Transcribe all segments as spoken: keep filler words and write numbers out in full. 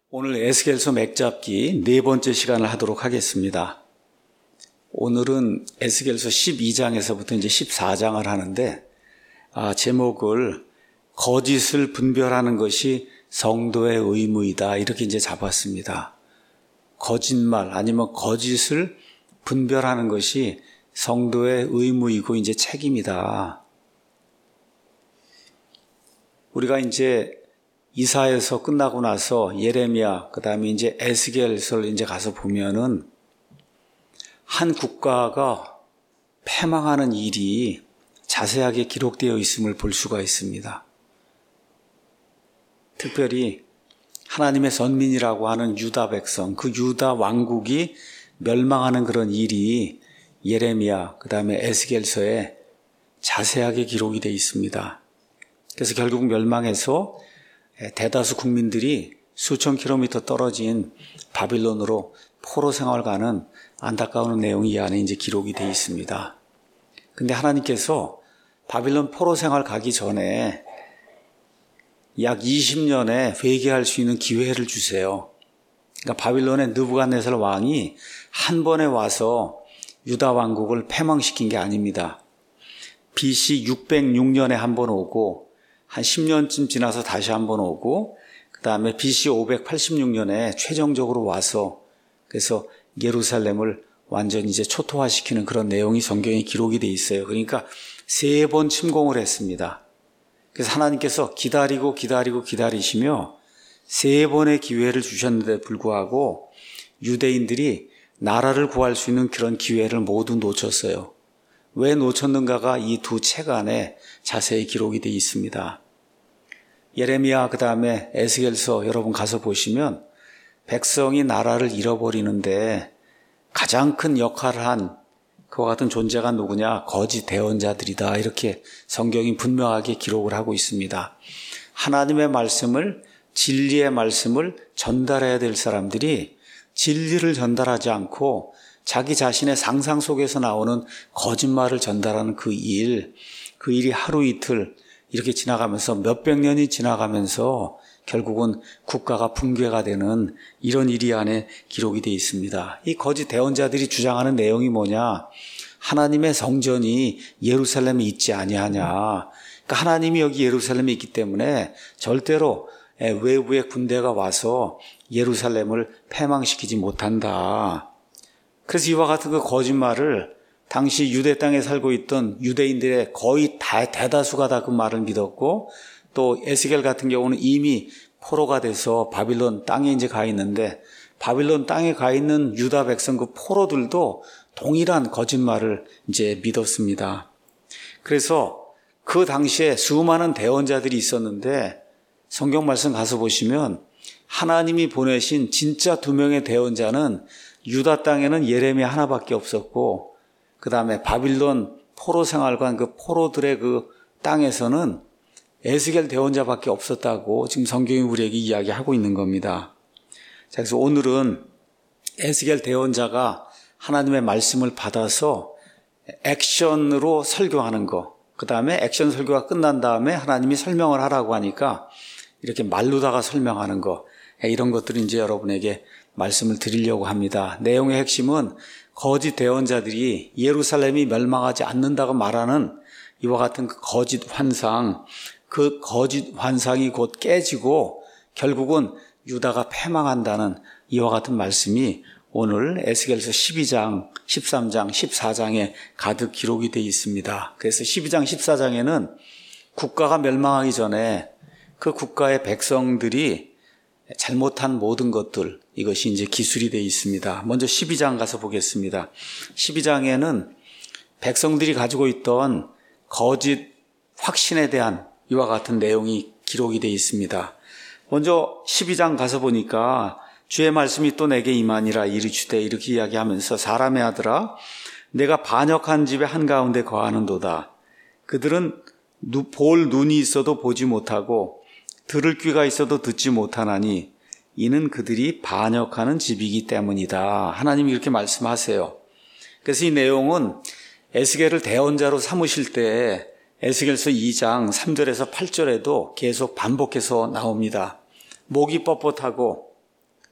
오늘 에스겔서 맥잡기 네 번째 시간을 하도록 하겠습니다. 오늘은 에스겔서 십이 장에서부터 이제 십사 장을 하는데, 아, 제목을 거짓을 분별하는 것이 성도의 의무이다, 이렇게 이제 잡았습니다. 거짓말 아니면 거짓을 분별하는 것이 성도의 의무이고 이제 책임이다. 우리가 이제 이사에서 끝나고 나서 예레미야, 그 다음에 이제 에스겔서를 이제 가서 보면은 한 국가가 패망하는 일이 자세하게 기록되어 있음을 볼 수가 있습니다. 특별히 하나님의 선민이라고 하는 유다 백성, 그 유다 왕국이 멸망하는 그런 일이 예레미야, 그 다음에 에스겔서에 자세하게 기록이 되어 있습니다. 그래서 결국 멸망해서 대다수 국민들이 수천 킬로미터 떨어진 바빌론으로 포로 생활 가는 안타까운 내용이 이 안에 이제 기록이 되어 있습니다. 근데 하나님께서 바빌론 포로 생활 가기 전에 약 이십 년에 회개할 수 있는 기회를 주세요. 그러니까 바빌론의 느부갓네살 왕이 한 번에 와서 유다 왕국을 패망시킨 게 아닙니다. 비씨 육백육 년에 한 번 오고 한 십 년쯤 지나서 다시 한 번 오고, 그 다음에 비씨 오백팔십육 년에 최종적으로 와서 그래서 예루살렘을 완전히 이제 초토화시키는 그런 내용이 성경에 기록이 돼 있어요. 그러니까 세 번 침공을 했습니다. 그래서 하나님께서 기다리고 기다리고 기다리시며 세 번의 기회를 주셨는데 불구하고 유대인들이 나라를 구할 수 있는 그런 기회를 모두 놓쳤어요. 왜 놓쳤는가가 이 두 책 안에 자세히 기록이 되어 있습니다. 예레미야, 그 다음에 에스겔서 여러분 가서 보시면 백성이 나라를 잃어버리는데 가장 큰 역할을 한 그와 같은 존재가 누구냐? 거짓 대언자들이다, 이렇게 성경이 분명하게 기록을 하고 있습니다. 하나님의 말씀을, 진리의 말씀을 전달해야 될 사람들이 진리를 전달하지 않고 자기 자신의 상상 속에서 나오는 거짓말을 전달하는 그 일, 그 일이 하루 이틀 이렇게 지나가면서 몇백 년이 지나가면서 결국은 국가가 붕괴가 되는 이런 일이 안에 기록이 되어 있습니다. 이 거짓 대언자들이 주장하는 내용이 뭐냐? 하나님의 성전이 예루살렘에 있지 아니하냐. 그러니까 하나님이 여기 예루살렘에 있기 때문에 절대로 외부의 군대가 와서 예루살렘을 패망시키지 못한다. 그래서 이와 같은 그 거짓말을 당시 유대 땅에 살고 있던 유대인들의 거의 다, 대다수가 다 그 말을 믿었고, 또 에스겔 같은 경우는 이미 포로가 돼서 바빌론 땅에 이제 가 있는데, 바빌론 땅에 가 있는 유다 백성 그 포로들도 동일한 거짓말을 이제 믿었습니다. 그래서 그 당시에 수많은 대언자들이 있었는데, 성경 말씀 가서 보시면 하나님이 보내신 진짜 두 명의 대언자는 유다 땅에는 예레미야 하나밖에 없었고, 그 다음에 바빌론 포로 생활관 그 포로들의 그 땅에서는 에스겔 대언자밖에 없었다고 지금 성경이 우리에게 이야기하고 있는 겁니다. 자, 그래서 오늘은 에스겔 대언자가 하나님의 말씀을 받아서 액션으로 설교하는 거, 그 다음에 액션 설교가 끝난 다음에 하나님이 설명을 하라고 하니까 이렇게 말로다가 설명하는 거, 이런 것들을 이제 여러분에게 말씀을 드리려고 합니다. 내용의 핵심은 거짓 대언자들이 예루살렘이 멸망하지 않는다고 말하는 이와 같은 그 거짓 환상, 그 거짓 환상이 곧 깨지고 결국은 유다가 패망한다는 이와 같은 말씀이 오늘 에스겔서 십이 장, 십삼 장, 십사 장에 가득 기록이 되어 있습니다. 그래서 십이 장, 십사 장에는 국가가 멸망하기 전에 그 국가의 백성들이 잘못한 모든 것들, 이것이 이제 기술이 되어 있습니다. 먼저 십이 장 가서 보겠습니다. 십이 장에는 백성들이 가지고 있던 거짓 확신에 대한 이와 같은 내용이 기록이 되어 있습니다. 먼저 십이 장 가서 보니까 주의 말씀이 또 내게 임하니라 이르시되, 이렇게 이야기하면서 사람의 아들아, 내가 반역한 집의 한가운데 거하는도다. 그들은 볼 눈이 있어도 보지 못하고 들을 귀가 있어도 듣지 못하나니 이는 그들이 반역하는 집이기 때문이다. 하나님이 이렇게 말씀하세요. 그래서 이 내용은 에스겔을 대언자로 삼으실 때 에스겔서 이 장 삼 절에서 팔 절에도 계속 반복해서 나옵니다. 목이 뻣뻣하고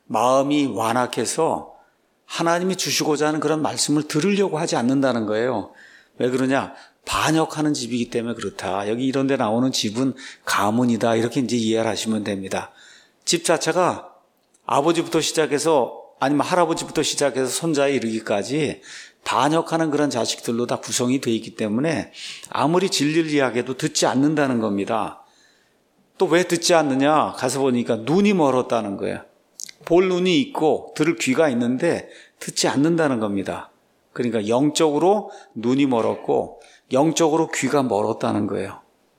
마음이 완악해서 하나님이 주시고자 하는 그런 말씀을 들으려고 하지 않는다는 거예요. 왜 그러냐? 반역하는 집이기 때문에 그렇다. 여기 이런 데 나오는 집은 가문이다. 이렇게 이제 이해를 하시면 됩니다. 집 자체가 아버지부터 시작해서 아니면 할아버지부터 시작해서 손자에 이르기까지 반역하는 그런 자식들로 다 구성이 되어 있기 때문에 아무리 진리를 이야기해도 듣지 않는다는 겁니다. 또 왜 듣지 않느냐? 가서 보니까 눈이 멀었다는 거예요. 볼 눈이 있고 들을 귀가 있는데 듣지 않는다는 겁니다. 그러니까 영적으로 눈이 멀었고 영적으로 귀가 멀었다는 거예요.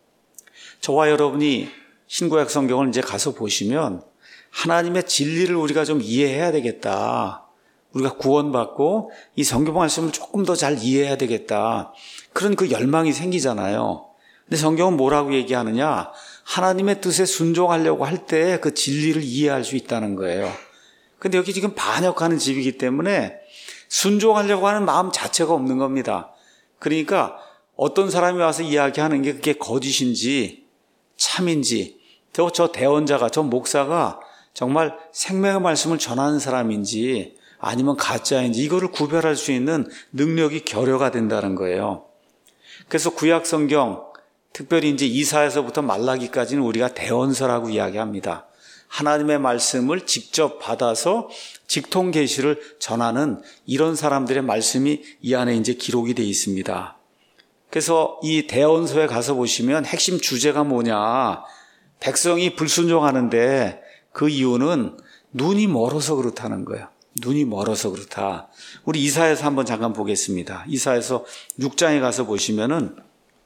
저와 여러분이 신구약 성경을 이제 가서 보시면 하나님의 진리를 우리가 좀 이해해야 되겠다. 우리가 구원받고 이 성경 말씀을 조금 더 잘 이해해야 되겠다. 그런 그 열망이 생기잖아요. 근데 성경은 뭐라고 얘기하느냐? 하나님의 뜻에 순종하려고 할 때 그 진리를 이해할 수 있다는 거예요. 근데 여기 지금 반역하는 집이기 때문에 순종하려고 하는 마음 자체가 없는 겁니다. 그러니까 어떤 사람이 와서 이야기하는 게 그게 거짓인지 참인지, 저, 저 대언자가, 저 목사가 정말 생명의 말씀을 전하는 사람인지 아니면 가짜인지 이거를 구별할 수 있는 능력이 결여가 된다는 거예요. 그래서 구약 성경, 특별히 이제 이사야서부터 말라기까지는 우리가 대언서라고 이야기합니다. 하나님의 말씀을 직접 받아서 직통 계시를 전하는 이런 사람들의 말씀이 이 안에 이제 기록이 되어 있습니다. 그래서 이 대언서에 가서 보시면 핵심 주제가 뭐냐? 백성이 불순종하는데 그 이유는 눈이 멀어서 그렇다는 거예요. 눈이 멀어서 그렇다. 우리 이사야서 한번 잠깐 보겠습니다. 이사야서 육 장에 가서 보시면은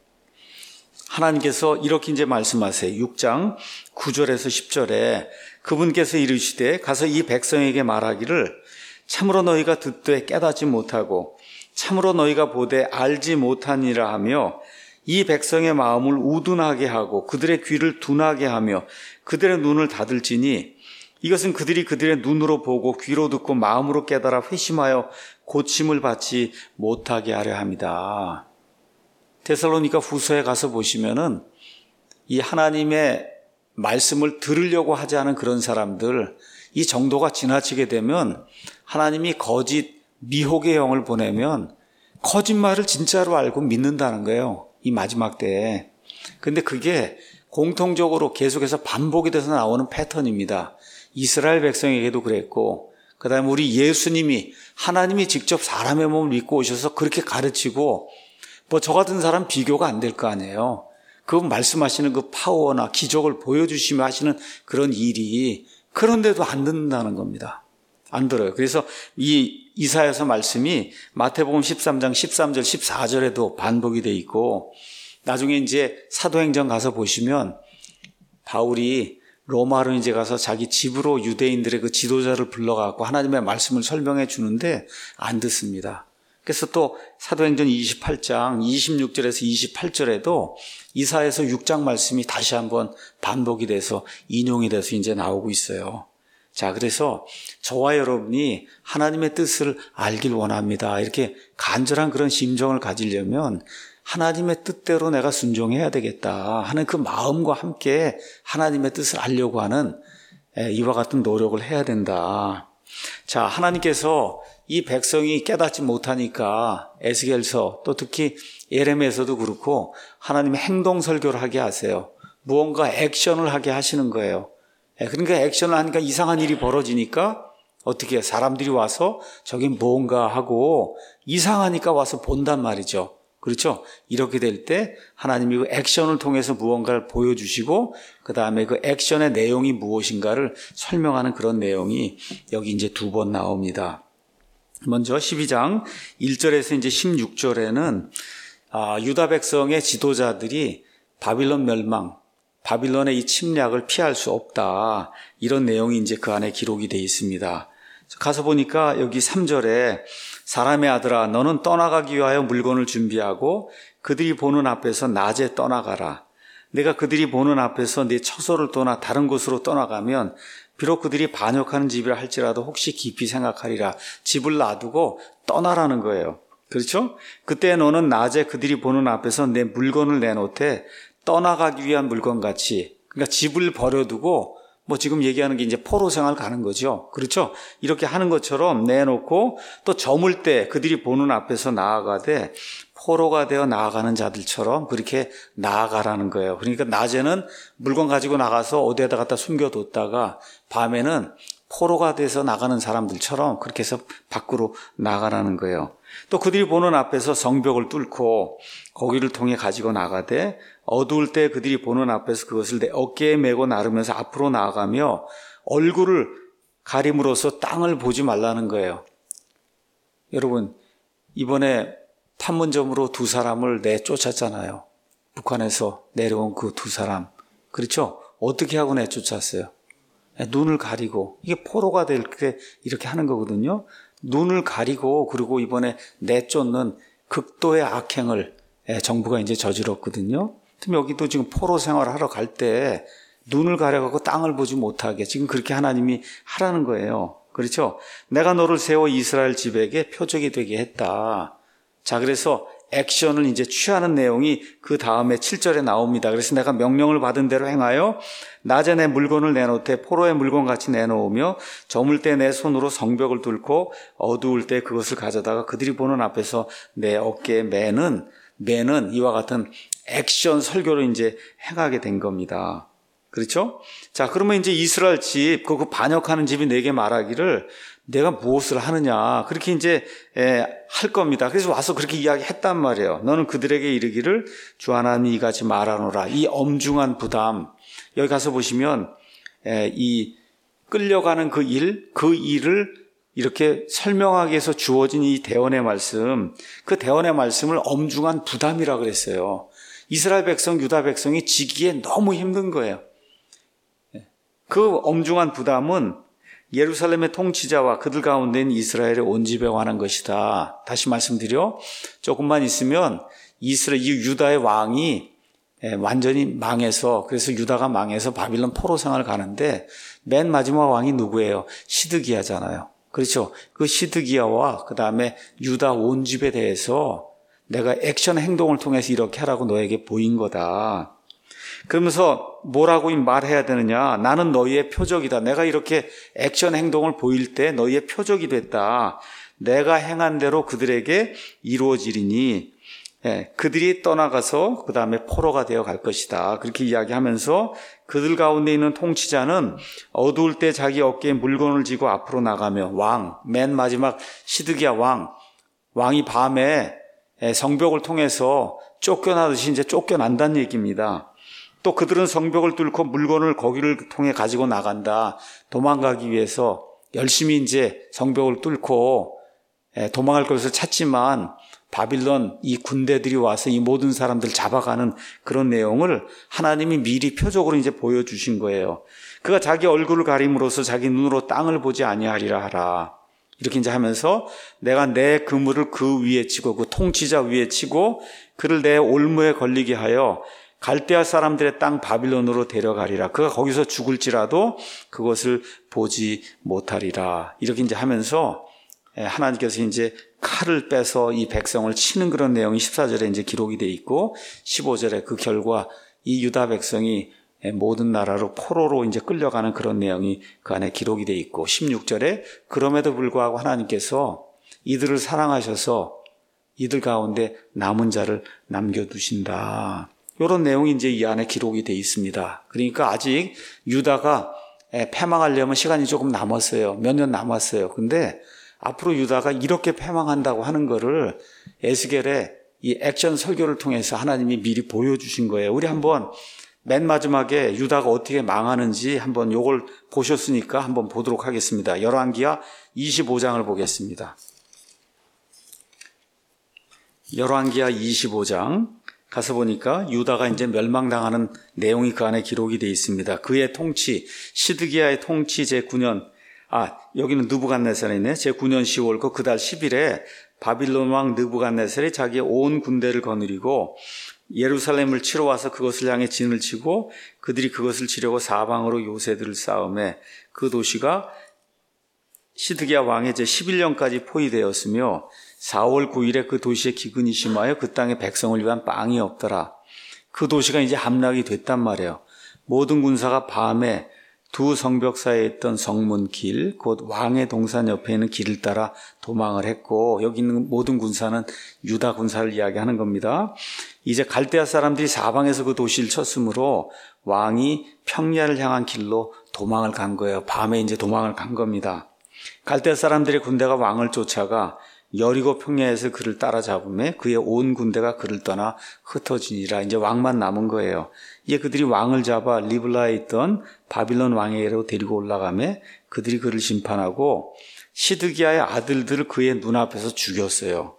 하나님께서 이렇게 이제 말씀하세요. 육 장 구 절에서 십 절에 그분께서 이르시되 가서 이 백성에게 말하기를 참으로 너희가 듣되 깨닫지 못하고 참으로 너희가 보되 알지 못하니라 하며 이 백성의 마음을 우둔하게 하고 그들의 귀를 둔하게 하며 그들의 눈을 닫을지니 이것은 그들이 그들의 눈으로 보고 귀로 듣고 마음으로 깨달아 회심하여 고침을 받지 못하게 하려 합니다. 데살로니가 후서에 가서 보시면은 이 하나님의 말씀을 들으려고 하지 않은 그런 사람들, 이 정도가 지나치게 되면 하나님이 거짓 미혹의 영을 보내면 거짓말을 진짜로 알고 믿는다는 거예요. 이 마지막 때에. 근데 그게 공통적으로 계속해서 반복이 돼서 나오는 패턴입니다. 이스라엘 백성에게도 그랬고, 그 다음에 우리 예수님이 하나님이 직접 사람의 몸을 믿고 오셔서 그렇게 가르치고 뭐 저 같은 사람 비교가 안 될 거 아니에요. 그 말씀하시는 그 파워나 기적을 보여주시며 하시는 그런 일이 그런데도 안 듣는다는 겁니다. 안 들어요. 그래서 이 이사야서 말씀이 마태복음 십삼 장 십삼 절 십사 절에도 반복이 돼 있고 나중에 이제 사도행전 가서 보시면 바울이 로마로 이제 가서 자기 집으로 유대인들의 그 지도자를 불러갖고 하나님의 말씀을 설명해 주는데 안 듣습니다. 그래서 또 사도행전 이십팔 장 이십육 절에서 이십팔 절에도 이사야서 육 장 말씀이 다시 한번 반복이 돼서 인용이 돼서 이제 나오고 있어요. 자, 그래서 저와 여러분이 하나님의 뜻을 알길 원합니다. 이렇게 간절한 그런 심정을 가지려면 하나님의 뜻대로 내가 순종해야 되겠다 하는 그 마음과 함께 하나님의 뜻을 알려고 하는 이와 같은 노력을 해야 된다. 자, 하나님께서 이 백성이 깨닫지 못하니까 에스겔서 또 특히 예레미야서도 그렇고 하나님의 행동 설교를 하게 하세요. 무언가 액션을 하게 하시는 거예요. 그러니까 액션을 하니까 이상한 일이 벌어지니까 어떻게 해요? 사람들이 와서 저기 뭔가 하고 이상하니까 와서 본단 말이죠. 그렇죠? 이렇게 될 때 하나님이 그 액션을 통해서 무언가를 보여주시고 그 다음에 그 액션의 내용이 무엇인가를 설명하는 그런 내용이 여기 이제 두 번 나옵니다. 먼저 십이 장 일 절에서 이제 십육 절에는 아, 유다 백성의 지도자들이 바빌론 멸망, 바빌론의 이 침략을 피할 수 없다. 이런 내용이 이제 그 안에 기록이 되어 있습니다. 가서 보니까 여기 삼 절에 사람의 아들아 너는 떠나가기 위하여 물건을 준비하고 그들이 보는 앞에서 낮에 떠나가라. 내가 그들이 보는 앞에서 네 처소를 떠나 다른 곳으로 떠나가면 비록 그들이 반역하는 집이라 할지라도 혹시 깊이 생각하리라. 집을 놔두고 떠나라는 거예요. 그렇죠? 그때 너는 낮에 그들이 보는 앞에서 내 물건을 내놓되 떠나가기 위한 물건같이, 그러니까 집을 버려두고 뭐 지금 얘기하는 게 이제 포로 생활 가는 거죠. 그렇죠? 이렇게 하는 것처럼 내놓고 또 저물 때 그들이 보는 앞에서 나아가되 포로가 되어 나아가는 자들처럼 그렇게 나아가라는 거예요. 그러니까 낮에는 물건 가지고 나가서 어디에다 갖다 숨겨뒀다가 밤에는 포로가 돼서 나가는 사람들처럼 그렇게 해서 밖으로 나가라는 거예요. 또 그들이 보는 앞에서 성벽을 뚫고 거기를 통해 가지고 나가되 어두울 때 그들이 보는 앞에서 그것을 내 어깨에 메고 나르면서 앞으로 나아가며 얼굴을 가림으로써 땅을 보지 말라는 거예요. 여러분, 이번에 판문점으로 두 사람을 내쫓았잖아요. 북한에서 내려온 그 두 사람. 그렇죠? 어떻게 하고 내쫓았어요? 눈을 가리고. 이게 포로가 될 때 이렇게 하는 거거든요. 눈을 가리고 그리고 이번에 내쫓는 극도의 악행을 정부가 이제 저질렀거든요. 그럼 여기도 지금 포로 생활을 하러 갈 때 눈을 가려갖고 땅을 보지 못하게 지금 그렇게 하나님이 하라는 거예요. 그렇죠? 내가 너를 세워 이스라엘 집에게 표적이 되게 했다. 자, 그래서 액션을 이제 취하는 내용이 그 다음에 칠 절에 나옵니다. 그래서 내가 명령을 받은 대로 행하여 낮에 내 물건을 내놓되 포로의 물건같이 내놓으며 저물 때 내 손으로 성벽을 뚫고 어두울 때 그것을 가져다가 그들이 보는 앞에서 내 어깨에 매는 매는 이와 같은 액션 설교를 이제 행하게 된 겁니다. 그렇죠? 자, 그러면 이제 이스라엘 집, 그 반역하는 집이 내게 말하기를 내가 무엇을 하느냐. 그렇게 이제 에, 할 겁니다. 그래서 와서 그렇게 이야기했단 말이에요. 너는 그들에게 이르기를 주 하나님이 이같이 말하노라. 이 엄중한 부담. 여기 가서 보시면 에, 이 끌려가는 그 일, 그 일을 이렇게 설명하기 위해서 주어진 이 대언의 말씀, 그 대언의 말씀을 엄중한 부담이라 그랬어요. 이스라엘 백성, 유다 백성이 지기에 너무 힘든 거예요. 그 엄중한 부담은 예루살렘의 통치자와 그들 가운데인 이스라엘의 온 집에 관한 것이다. 다시 말씀드려 조금만 있으면 이스라엘, 이 유다의 왕이 완전히 망해서, 그래서 유다가 망해서 바빌론 포로 생활을 가는데 맨 마지막 왕이 누구예요? 시드기야잖아요. 그렇죠? 그 시드기야와 그 다음에 유다 온 집에 대해서 내가 액션 행동을 통해서 이렇게 하라고 너에게 보인 거다. 그러면서 뭐라고 말해야 되느냐? 나는 너희의 표적이다. 내가 이렇게 액션 행동을 보일 때 너희의 표적이 됐다. 내가 행한 대로 그들에게 이루어지리니 예, 그들이 떠나가서 그 다음에 포로가 되어 갈 것이다. 그렇게 이야기하면서 그들 가운데 있는 통치자는 어두울 때 자기 어깨에 물건을 쥐고 앞으로 나가며 왕, 맨 마지막 시드기야 왕, 왕이 밤에 성벽을 통해서 쫓겨나듯이 이제 쫓겨난다는 얘기입니다. 또 그들은 성벽을 뚫고 물건을 거기를 통해 가지고 나간다. 도망가기 위해서 열심히 이제 성벽을 뚫고 도망갈 것을 찾지만 바빌론 이 군대들이 와서 이 모든 사람들 잡아가는 그런 내용을 하나님이 미리 표적으로 이제 보여주신 거예요. 그가 자기 얼굴을 가림으로써 자기 눈으로 땅을 보지 아니하리라 하라. 이렇게 이제 하면서 내가 내 그물을 그 위에 치고 그 통치자 위에 치고 그를 내 올무에 걸리게 하여 갈대아 사람들의 땅 바빌론으로 데려가리라. 그가 거기서 죽을지라도 그것을 보지 못하리라. 이렇게 이제 하면서 하나님께서 이제 칼을 빼서 이 백성을 치는 그런 내용이 십사 절에 이제 기록이 되어 있고 십오 절에 그 결과 이 유다 백성이 모든 나라로 포로로 이제 끌려가는 그런 내용이 그 안에 기록이 되어 있고 십육 절에 그럼에도 불구하고 하나님께서 이들을 사랑하셔서 이들 가운데 남은 자를 남겨두신다. 이런 내용이 이제 이 안에 기록이 되어 있습니다. 그러니까 아직 유다가 패망하려면 시간이 조금 남았어요. 몇 년 남았어요. 근데 앞으로 유다가 이렇게 패망한다고 하는 거를 에스겔의 이 액션 설교를 통해서 하나님이 미리 보여주신 거예요. 우리 한번 맨 마지막에 유다가 어떻게 망하는지 한번 요걸 보셨으니까 한번 보도록 하겠습니다. 열왕기하 이십오 장을 보겠습니다. 열왕기하 이십오 장 가서 보니까 유다가 이제 멸망당하는 내용이 그 안에 기록이 되어 있습니다. 그의 통치, 시드기야의 통치 제구 년, 아, 여기는 느부갓네살이 있네. 제구 년 시월 그 달 십 일에 바빌론 왕 느부갓네살이 자기의 온 군대를 거느리고 예루살렘을 치러 와서 그것을 향해 진을 치고 그들이 그것을 치려고 사방으로 요새들을 쌓음에 그 도시가 시드기야 왕의 제십일 년까지 포위되었으며 사월 구 일에 그 도시에 기근이 심하여 그 땅에 백성을 위한 빵이 없더라. 그 도시가 이제 함락이 됐단 말이에요. 모든 군사가 밤에 두 성벽 사이에 있던 성문길, 곧 왕의 동산 옆에 있는 길을 따라 도망을 했고, 여기 있는 모든 군사는 유다 군사를 이야기하는 겁니다. 이제 갈대아 사람들이 사방에서 그 도시를 쳤으므로 왕이 평야를 향한 길로 도망을 간 거예요. 밤에 이제 도망을 간 겁니다. 갈대아 사람들의 군대가 왕을 쫓아가 여리고 평야에서 그를 따라잡음에 그의 온 군대가 그를 떠나 흩어지니라. 이제 왕만 남은 거예요. 이제 그들이 왕을 잡아 리블라에 있던 바빌론 왕에게로 데리고 올라가매 그들이 그를 심판하고 시드기야의 아들들을 그의 눈앞에서 죽였어요.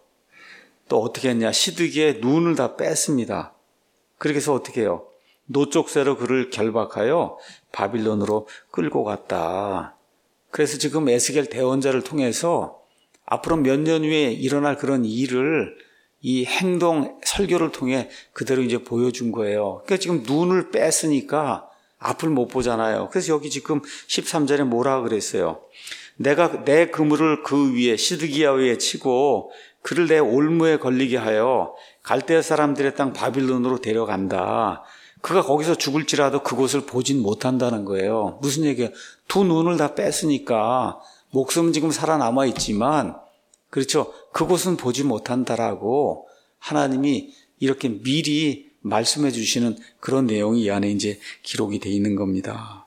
또 어떻게 했냐? 시드기야의 눈을 다 뺐습니다. 그렇게 해서 어떻게 해요? 노쪽새로 그를 결박하여 바빌론으로 끌고 갔다. 그래서 지금 에스겔 대언자를 통해서 앞으로 몇 년 후에 일어날 그런 일을 이 행동 설교를 통해 그대로 이제 보여준 거예요. 그러니까 지금 눈을 뺐으니까 앞을 못 보잖아요. 그래서 여기 지금 십삼 절에 뭐라 그랬어요? 내가 내 그물을 그 위에 시드기야 위에 치고 그를 내 올무에 걸리게 하여 갈대아 사람들의 땅 바빌론으로 데려간다. 그가 거기서 죽을지라도 그곳을 보진 못한다는 거예요. 무슨 얘기예요? 두 눈을 다 뺐으니까 목숨은 지금 살아남아 있지만, 그렇죠? 그곳은 보지 못한다라고 하나님이 이렇게 미리 말씀해 주시는 그런 내용이 이 안에 이제 기록이 되어 있는 겁니다.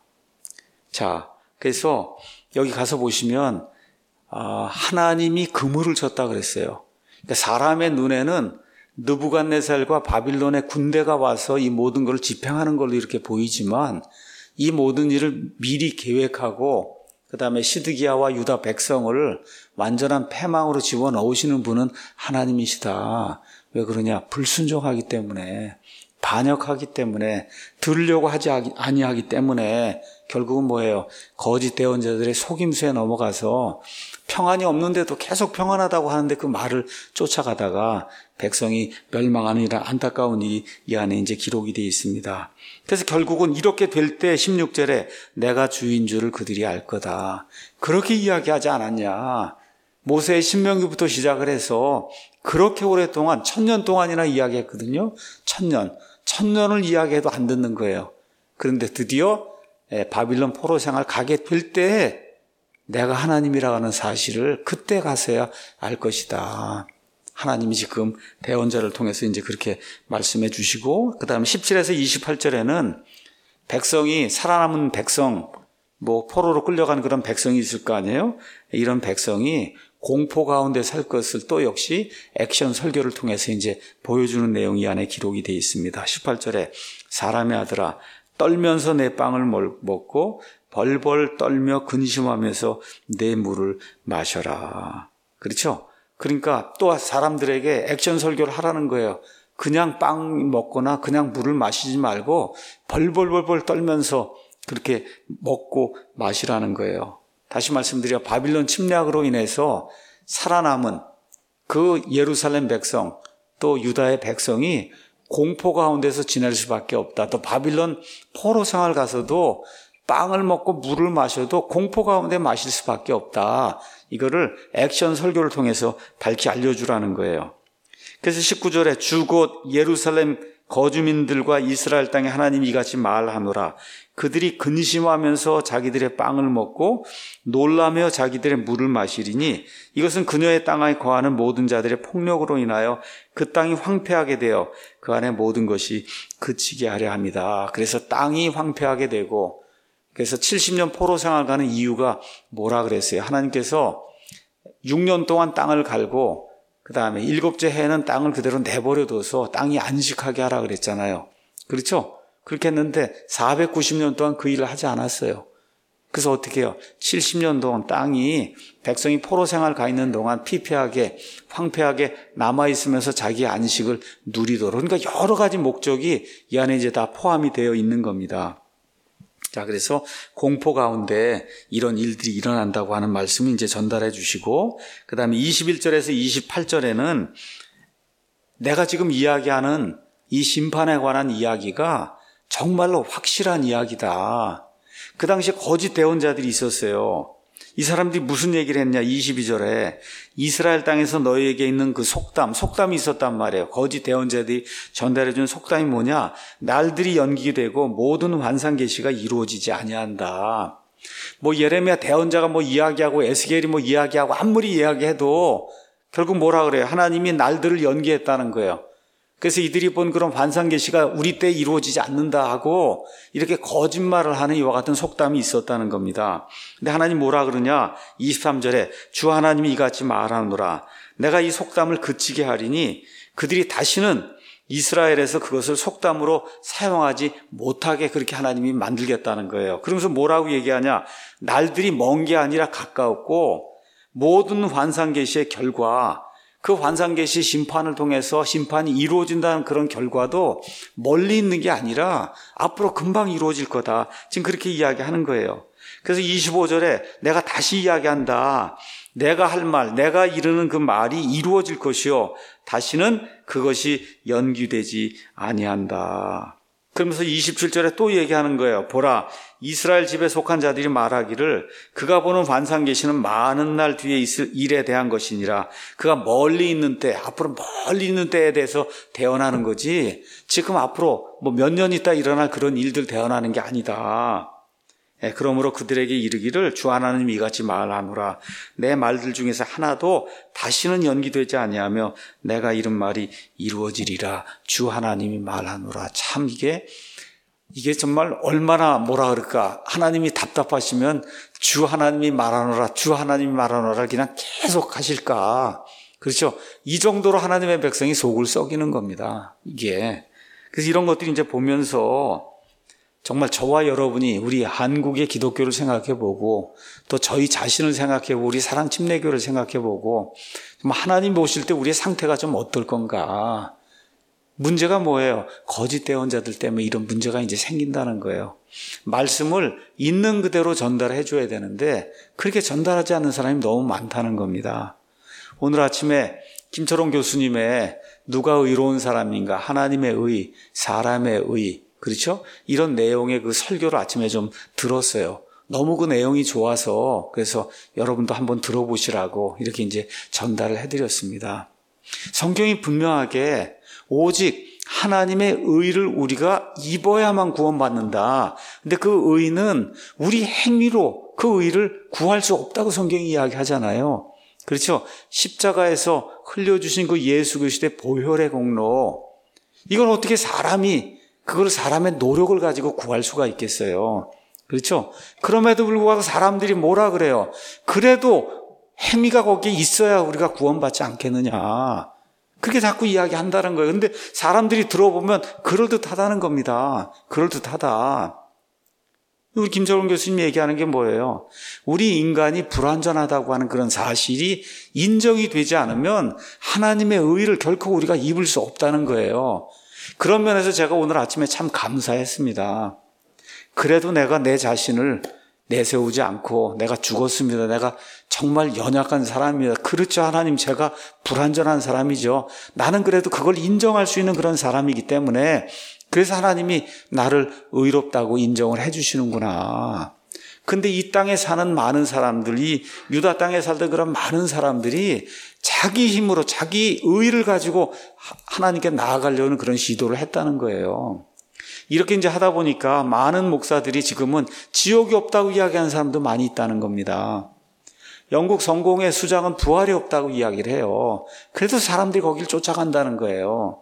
자, 그래서 여기 가서 보시면 아, 하나님이 그물을 쳤다 그랬어요. 그러니까 사람의 눈에는 느부갓네살과 바빌론의 군대가 와서 이 모든 걸 집행하는 걸로 이렇게 보이지만 이 모든 일을 미리 계획하고 그 다음에 시드기야와 유다 백성을 완전한 패망으로 집어넣으시는 분은 하나님이시다. 왜 그러냐? 불순종하기 때문에, 반역하기 때문에, 들으려고 하지 아니하기 때문에 결국은 뭐예요? 거짓 대언자들의 속임수에 넘어가서 평안이 없는데도 계속 평안하다고 하는데 그 말을 쫓아가다가 백성이 멸망하는 이런 안타까운 일이 이 안에 이제 기록이 되어 있습니다. 그래서 결국은 이렇게 될 때 십육 절에 내가 주인 줄을 그들이 알 거다. 그렇게 이야기하지 않았냐. 모세의 신명기부터 시작을 해서 그렇게 오랫동안 천년 동안이나 이야기했거든요. 천년. 천년을 이야기해도 안 듣는 거예요. 그런데 드디어 바빌론 포로 생활 가게 될 때 내가 하나님이라고 하는 사실을 그때 가서야 알 것이다. 하나님이 지금 대언자를 통해서 이제 그렇게 말씀해 주시고, 그 다음에 십칠에서 이십팔 절에는 백성이, 살아남은 백성, 뭐 포로로 끌려간 그런 백성이 있을 거 아니에요? 이런 백성이 공포 가운데 살 것을 또 역시 액션 설교를 통해서 이제 보여주는 내용이 이 안에 기록이 되어 있습니다. 십팔 절에 사람의 아들아, 떨면서 내 빵을 먹고 벌벌 떨며 근심하면서 내 물을 마셔라. 그렇죠? 그러니까 또 사람들에게 액션 설교를 하라는 거예요. 그냥 빵 먹거나 그냥 물을 마시지 말고 벌벌벌벌 떨면서 그렇게 먹고 마시라는 거예요. 다시 말씀드려, 바빌론 침략으로 인해서 살아남은 그 예루살렘 백성, 또 유다의 백성이 공포 가운데서 지낼 수밖에 없다. 또 바빌론 포로 생활 가서도 빵을 먹고 물을 마셔도 공포 가운데 마실 수밖에 없다. 이거를 액션 설교를 통해서 밝히 알려주라는 거예요. 그래서 십구 절에 주 곧 예루살렘 거주민들과 이스라엘 땅에 하나님이 이같이 말하노라. 그들이 근심하면서 자기들의 빵을 먹고 놀라며 자기들의 물을 마시리니 이것은 그녀의 땅에 거하는 모든 자들의 폭력으로 인하여 그 땅이 황폐하게 되어 그 안에 모든 것이 그치게 하려 합니다. 그래서 땅이 황폐하게 되고, 그래서 칠십 년 포로 생활 가는 이유가 뭐라 그랬어요? 하나님께서 육 년 동안 땅을 갈고 그 다음에 일곱째 해는 땅을 그대로 내버려둬서 땅이 안식하게 하라 그랬잖아요. 그렇죠? 그렇게 했는데 사백구십 년 동안 그 일을 하지 않았어요. 그래서 어떻게 해요? 칠십 년 동안 땅이 백성이 포로 생활 가 있는 동안 피폐하게 황폐하게 남아있으면서 자기의 안식을 누리도록, 그러니까 여러 가지 목적이 이 안에 이제 다 포함이 되어 있는 겁니다. 자, 그래서 공포 가운데 이런 일들이 일어난다고 하는 말씀을 이제 전달해 주시고, 그 다음에 이십일 절에서 이십팔 절에는 내가 지금 이야기하는 이 심판에 관한 이야기가 정말로 확실한 이야기다. 그 당시에 거짓 대언자들이 있었어요. 이 사람들이 무슨 얘기를 했냐? 이십이 절에 이스라엘 땅에서 너희에게 있는 그 속담, 속담이 있었단 말이에요. 거짓 대언자들이 전달해준 속담이 뭐냐? 날들이 연기되고 모든 환상 계시가 이루어지지 아니한다. 뭐 예레미야 대언자가 뭐 이야기하고 에스겔이 뭐 이야기하고 아무리 이야기해도 결국 뭐라 그래요? 하나님이 날들을 연기했다는 거예요. 그래서 이들이 본 그런 환상 계시가 우리 때 이루어지지 않는다 하고 이렇게 거짓말을 하는 이와 같은 속담이 있었다는 겁니다. 근데 하나님 뭐라 그러냐? 이십삼 절에 주 하나님이 이같이 말하노라. 내가 이 속담을 그치게 하리니 그들이 다시는 이스라엘에서 그것을 속담으로 사용하지 못하게 그렇게 하나님이 만들겠다는 거예요. 그러면서 뭐라고 얘기하냐? 날들이 먼 게 아니라 가까웠고 모든 환상 계시의 결과, 그 환상 계시 심판을 통해서 심판이 이루어진다는 그런 결과도 멀리 있는 게 아니라 앞으로 금방 이루어질 거다. 지금 그렇게 이야기하는 거예요. 그래서 이십오 절에 내가 다시 이야기한다. 내가 할 말, 내가 이르는 그 말이 이루어질 것이요 다시는 그것이 연기되지 아니한다. 그러면서 이십칠 절에 또 얘기하는 거예요. 보라, 이스라엘 집에 속한 자들이 말하기를 그가 보는 환상 계시는 많은 날 뒤에 있을 일에 대한 것이니라. 그가 멀리 있는 때, 앞으로 멀리 있는 때에 대해서 대언하는 거지, 지금 앞으로 뭐 몇 년 있다 일어날 그런 일들 대언하는 게 아니다. 예, 그러므로 그들에게 이르기를 주 하나님이 이같이 말하노라. 내 말들 중에서 하나도 다시는 연기되지 아니하며 내가 이른 말이 이루어지리라. 주 하나님이 말하노라. 참 이게 이게 정말 얼마나 뭐라 그럴까. 하나님이 답답하시면 주 하나님이 말하노라, 주 하나님이 말하노라 그냥 계속 하실까. 그렇죠? 이 정도로 하나님의 백성이 속을 썩이는 겁니다. 이게. 그래서 이런 것들이 이제 보면서 정말 저와 여러분이 우리 한국의 기독교를 생각해보고 또 저희 자신을 생각해보고 우리 사랑 침례교를 생각해보고 하나님 보실 때 우리의 상태가 좀 어떨 건가. 문제가 뭐예요? 거짓 대언자들 때문에 이런 문제가 이제 생긴다는 거예요. 말씀을 있는 그대로 전달해 줘야 되는데 그렇게 전달하지 않는 사람이 너무 많다는 겁니다. 오늘 아침에 김철원 교수님의 누가 의로운 사람인가, 하나님의 의, 사람의 의, 그렇죠? 이런 내용의 그 설교를 아침에 좀 들었어요. 너무 그 내용이 좋아서 그래서 여러분도 한번 들어보시라고 이렇게 이제 전달을 해드렸습니다. 성경이 분명하게 오직 하나님의 의를 우리가 입어야만 구원받는다. 근데 그 의는 우리 행위로 그 의를 구할 수 없다고 성경이 이야기하잖아요. 그렇죠? 십자가에서 흘려주신 그 예수 그리스도의 보혈의 공로, 이걸 어떻게 사람이 그걸 사람의 노력을 가지고 구할 수가 있겠어요. 그렇죠? 그럼에도 불구하고 사람들이 뭐라 그래요? 그래도 행위가 거기에 있어야 우리가 구원받지 않겠느냐. 그렇게 자꾸 이야기한다는 거예요. 근데 사람들이 들어보면 그럴듯하다는 겁니다. 그럴듯하다. 우리 김철원 교수님 얘기하는 게 뭐예요? 우리 인간이 불완전하다고 하는 그런 사실이 인정이 되지 않으면 하나님의 의를 결코 우리가 입을 수 없다는 거예요. 그런 면에서 제가 오늘 아침에 참 감사했습니다. 그래도 내가 내 자신을 내세우지 않고 내가 죽었습니다. 내가 정말 연약한 사람입니다. 그렇죠, 하나님, 제가 불완전한 사람이죠. 나는 그래도 그걸 인정할 수 있는 그런 사람이기 때문에 그래서 하나님이 나를 의롭다고 인정을 해 주시는구나. 근데 이 땅에 사는 많은 사람들이, 유다 땅에 살던 그런 많은 사람들이 자기 힘으로 자기 의를 가지고 하나님께 나아가려는 그런 시도를 했다는 거예요. 이렇게 이제 하다 보니까 많은 목사들이 지금은 지옥이 없다고 이야기하는 사람도 많이 있다는 겁니다. 영국 성공의 수장은 부활이 없다고 이야기를 해요. 그래도 사람들이 거길 쫓아간다는 거예요.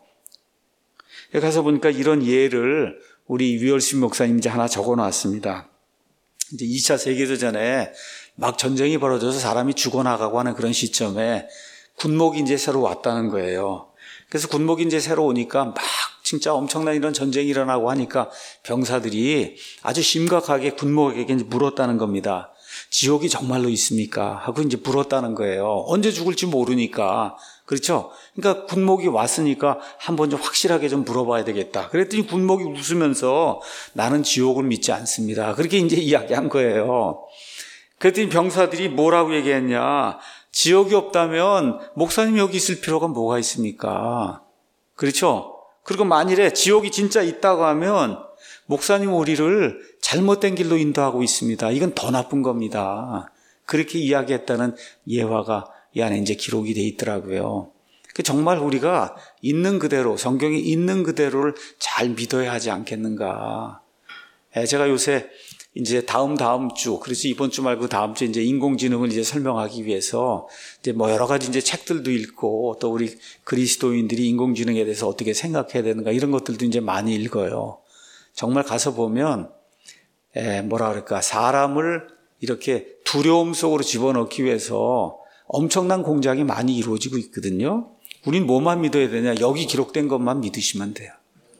여기 가서 보니까 이런 예를 우리 유열신 목사님 이제 하나 적어 놨습니다. 이제 이 차 세계대전에 막 전쟁이 벌어져서 사람이 죽어나가고 하는 그런 시점에 군목이 이제 새로 왔다는 거예요. 그래서 군목이 이제 새로 오니까 막 진짜 엄청난 이런 전쟁이 일어나고 하니까 병사들이 아주 심각하게 군목에게 이제 물었다는 겁니다. 지옥이 정말로 있습니까? 하고 이제 물었다는 거예요. 언제 죽을지 모르니까. 그렇죠? 그러니까 군목이 왔으니까 한번 좀 확실하게 좀 물어봐야 되겠다. 그랬더니 군목이 웃으면서 나는 지옥을 믿지 않습니다. 그렇게 이제 이야기한 거예요. 그랬더니 병사들이 뭐라고 얘기했냐? 지옥이 없다면 목사님 여기 있을 필요가 뭐가 있습니까? 그렇죠? 그리고 만일에 지옥이 진짜 있다고 하면 목사님 우리를 잘못된 길로 인도하고 있습니다. 이건 더 나쁜 겁니다. 그렇게 이야기했다는 예화가 이 안에 이제 기록이 돼 있더라고요. 정말 우리가 있는 그대로, 성경에 있는 그대로를 잘 믿어야 하지 않겠는가. 제가 요새 이제 다음 다음 주, 그래서 이번 주 말고 다음 주 이제 인공지능을 이제 설명하기 위해서 이제 뭐 여러 가지 이제 책들도 읽고 또 우리 그리스도인들이 인공지능에 대해서 어떻게 생각해야 되는가 이런 것들도 이제 많이 읽어요. 정말 가서 보면 에, 뭐라 그럴까, 사람을 이렇게 두려움 속으로 집어넣기 위해서 엄청난 공작이 많이 이루어지고 있거든요. 우린 뭐만 믿어야 되냐? 여기 기록된 것만 믿으시면 돼요.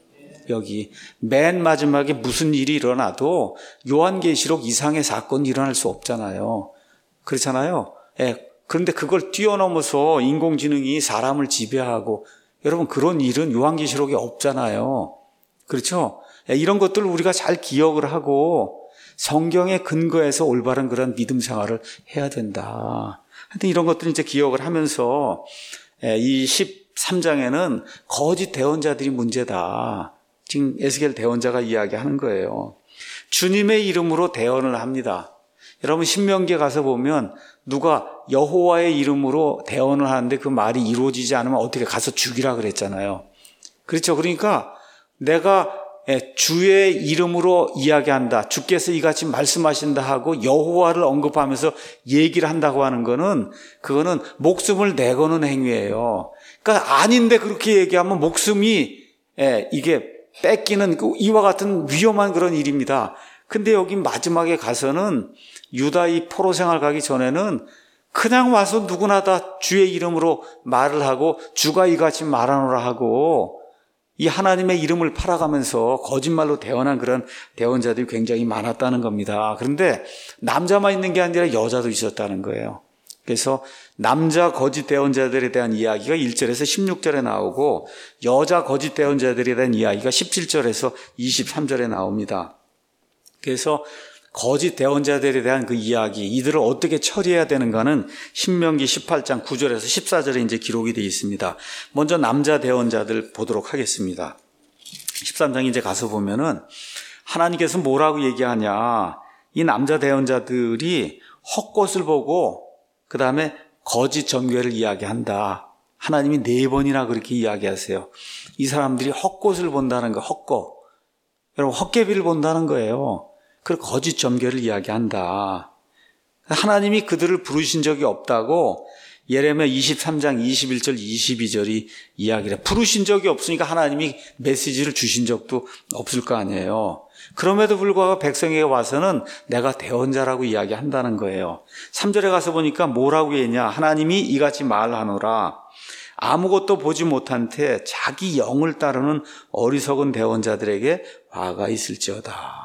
여기 맨 마지막에 무슨 일이 일어나도 요한계시록 이상의 사건이 일어날 수 없잖아요. 그렇잖아요. 예, 그런데 그걸 뛰어넘어서 인공지능이 사람을 지배하고, 여러분 그런 일은 요한계시록에 없잖아요. 그렇죠? 예, 이런 것들을 우리가 잘 기억을 하고 성경의 근거에서 올바른 그런 믿음 생활을 해야 된다. 하여튼 이런 것들을 이제 기억을 하면서 예, 이 십삼 장에는 거짓 대언자들이 문제다. 지금 에스겔 대언자가 이야기하는 거예요. 주님의 이름으로 대언을 합니다. 여러분 신명기에 가서 보면 누가 여호와의 이름으로 대언을 하는데 그 말이 이루어지지 않으면 어떻게 가서 죽이라 그랬잖아요. 그렇죠. 그러니까 내가 주의 이름으로 이야기한다, 주께서 이같이 말씀하신다 하고 여호와를 언급하면서 얘기를 한다고 하는 거는, 그거는 목숨을 내거는 행위예요. 그러니까 아닌데 그렇게 얘기하면 목숨이 이게 뺏기는 이와 같은 위험한 그런 일입니다. 근데 여기 마지막에 가서는 유다 이 포로 생활 가기 전에는 그냥 와서 누구나 다 주의 이름으로 말을 하고 주가 이같이 말하노라 하고 이 하나님의 이름을 팔아가면서 거짓말로 대언한 그런 대언자들이 굉장히 많았다는 겁니다. 그런데 남자만 있는 게 아니라 여자도 있었다는 거예요. 그래서 남자 거짓 대언자들에 대한 이야기가 일 절에서 십육 절에 나오고 여자 거짓 대언자들에 대한 이야기가 십칠 절에서 이십삼 절에 나옵니다. 그래서 거짓 대언자들에 대한 그 이야기, 이들을 어떻게 처리해야 되는가는 신명기 십팔 장 구 절에서 십사 절에 이제 기록이 되어 있습니다. 먼저 남자 대언자들 보도록 하겠습니다. 십삼 장 이제 가서 보면은 하나님께서 뭐라고 얘기하냐. 이 남자 대언자들이 헛것을 보고 그 다음에 거짓 전교회를 이야기한다. 하나님이 네 번이나 그렇게 이야기하세요. 이 사람들이 헛것을 본다는 거, 헛것. 여러분 헛개비를 본다는 거예요. 그 거짓 점괘를 이야기한다. 하나님이 그들을 부르신 적이 없다고 예레미야 이십삼 장 이십일 절 이십이 절이 이야기를 해요. 부르신 적이 없으니까 하나님이 메시지를 주신 적도 없을 거 아니에요. 그럼에도 불구하고 백성에게 와서는 내가 대언자라고 이야기한다는 거예요. 삼 절에 가서 보니까 뭐라고 했냐. 하나님이 이같이 말하노라. 아무것도 보지 못한 채 자기 영을 따르는 어리석은 대언자들에게 화가 있을지어다.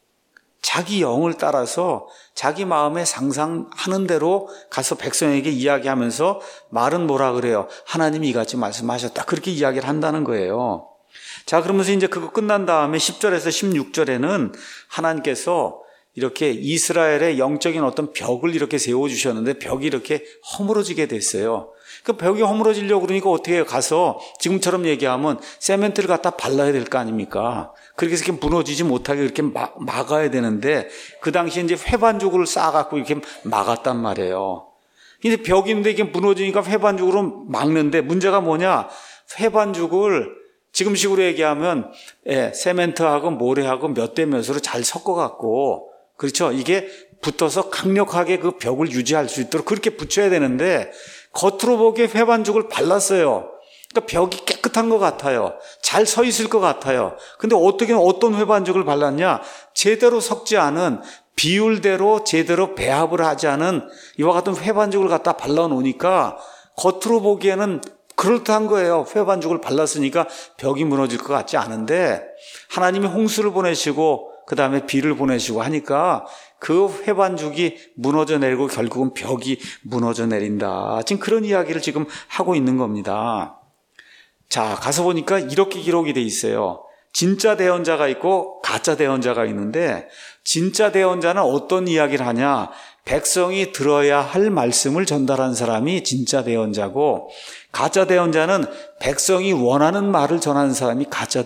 자기 영을 따라서 자기 마음에 상상하는 대로 가서 백성에게 이야기하면서 말은 뭐라 그래요? 하나님이 이같이 말씀하셨다. 그렇게 이야기를 한다는 거예요. 자, 그러면서 이제 그거 끝난 다음에 십 절에서 십육 절에는 하나님께서 이렇게 이스라엘의 영적인 어떤 벽을 이렇게 세워주셨는데 벽이 이렇게 허물어지게 됐어요. 그 벽이 허물어지려고 그러니까 어떻게 해요? 가서 지금처럼 얘기하면 세멘트를 갖다 발라야 될 거 아닙니까? 그렇게 해서 이렇게 무너지지 못하게 이렇게 막, 막아야 되는데 그 당시에 이제 회반죽을 쌓아갖고 이렇게 막았단 말이에요. 근데 벽인데 이게 무너지니까 회반죽으로 막는데 문제가 뭐냐? 회반죽을 지금식으로 얘기하면 예, 세멘트하고 모래하고 몇 대 몇으로 잘 섞어갖고 그렇죠? 이게 붙어서 강력하게 그 벽을 유지할 수 있도록 그렇게 붙여야 되는데 겉으로 보기에 회반죽을 발랐어요. 그러니까 벽이 깨끗한 것 같아요. 잘 서 있을 것 같아요. 근데 어떻게 어떤 회반죽을 발랐냐? 제대로 섞지 않은 비율대로 제대로 배합을 하지 않은 이와 같은 회반죽을 갖다 발라놓으니까 겉으로 보기에는 그럴듯한 거예요. 회반죽을 발랐으니까 벽이 무너질 것 같지 않은데 하나님이 홍수를 보내시고 그 다음에 비를 보내시고 하니까 그 회반죽이 무너져 내리고 결국은 벽이 무너져 내린다. 지금 그런 이야기를 지금 하고 있는 겁니다. 자, 가서 보니까 이렇게 기록이 돼 있어요. 진짜 대언자가 있고 가짜 대언자가 있는데 진짜 대언자는 어떤 이야기를 하냐? 백성이 들어야 할 말씀을 전달한 사람이 진짜 대언자고 가짜 대언자는 백성이 원하는 말을 전하는 사람이 가짜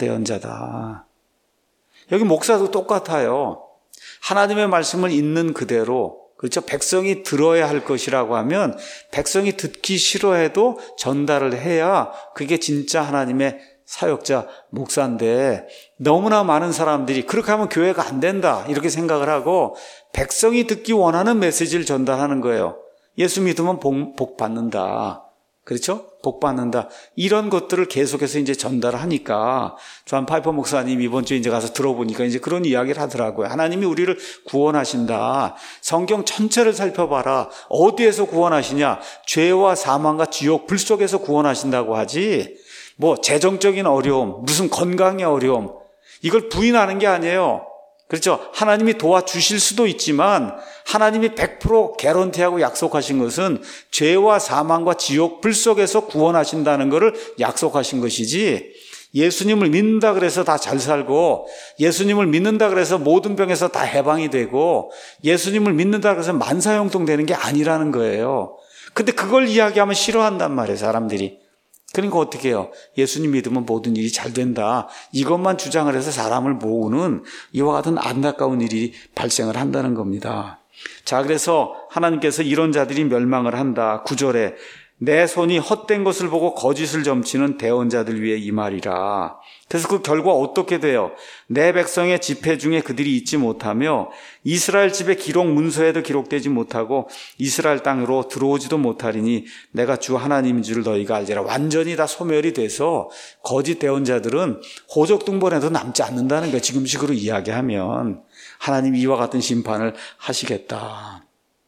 대언자다. 여기 목사도 똑같아요. 하나님의 말씀을 있는 그대로 그렇죠? 백성이 들어야 할 것이라고 하면 백성이 듣기 싫어해도 전달을 해야 그게 진짜 하나님의 사역자, 목사인데 너무나 많은 사람들이 그렇게 하면 교회가 안 된다 이렇게 생각을 하고 백성이 듣기 원하는 메시지를 전달하는 거예요. 예수 믿으면 복, 복 받는다. 그렇죠? 복 받는다. 이런 것들을 계속해서 이제 전달을 하니까 존 파이퍼 목사님 이번 주에 이제 가서 들어보니까 이제 그런 이야기를 하더라고요. 하나님이 우리를 구원하신다. 성경 전체를 살펴봐라. 어디에서 구원하시냐? 죄와 사망과 지옥, 불 속에서 구원하신다고 하지. 뭐 재정적인 어려움, 무슨 건강의 어려움, 이걸 부인하는 게 아니에요. 그렇죠? 하나님이 도와주실 수도 있지만 하나님이 백 퍼센트 개런티하고 약속하신 것은 죄와 사망과 지옥, 불 속에서 구원하신다는 것을 약속하신 것이지 예수님을 믿는다 그래서 다 잘 살고 예수님을 믿는다 그래서 모든 병에서 다 해방이 되고 예수님을 믿는다 그래서 만사형통 되는 게 아니라는 거예요. 근데 그걸 이야기하면 싫어한단 말이에요, 사람들이. 그러니까 어떻게 해요? 예수님 믿으면 모든 일이 잘 된다. 이것만 주장을 해서 사람을 모으는 이와 같은 안타까운 일이 발생을 한다는 겁니다. 자, 그래서 하나님께서 이런 자들이 멸망을 한다. 구 절에 내 손이 헛된 것을 보고 거짓을 점치는 대언자들 위에 이 말이라. 그래서 그 결과 어떻게 돼요? 내 백성의 지폐 중에 그들이 있지 못하며 이스라엘 집의 기록 문서에도 기록되지 못하고 이스라엘 땅으로 들어오지도 못하리니 내가 주 하나님인 줄 너희가 알지라. 완전히 다 소멸이 돼서 거짓 대언자들은 호적등본에도 남지 않는다는 거예요. 지금식으로 이야기하면 하나님이 이와 같은 심판을 하시겠다.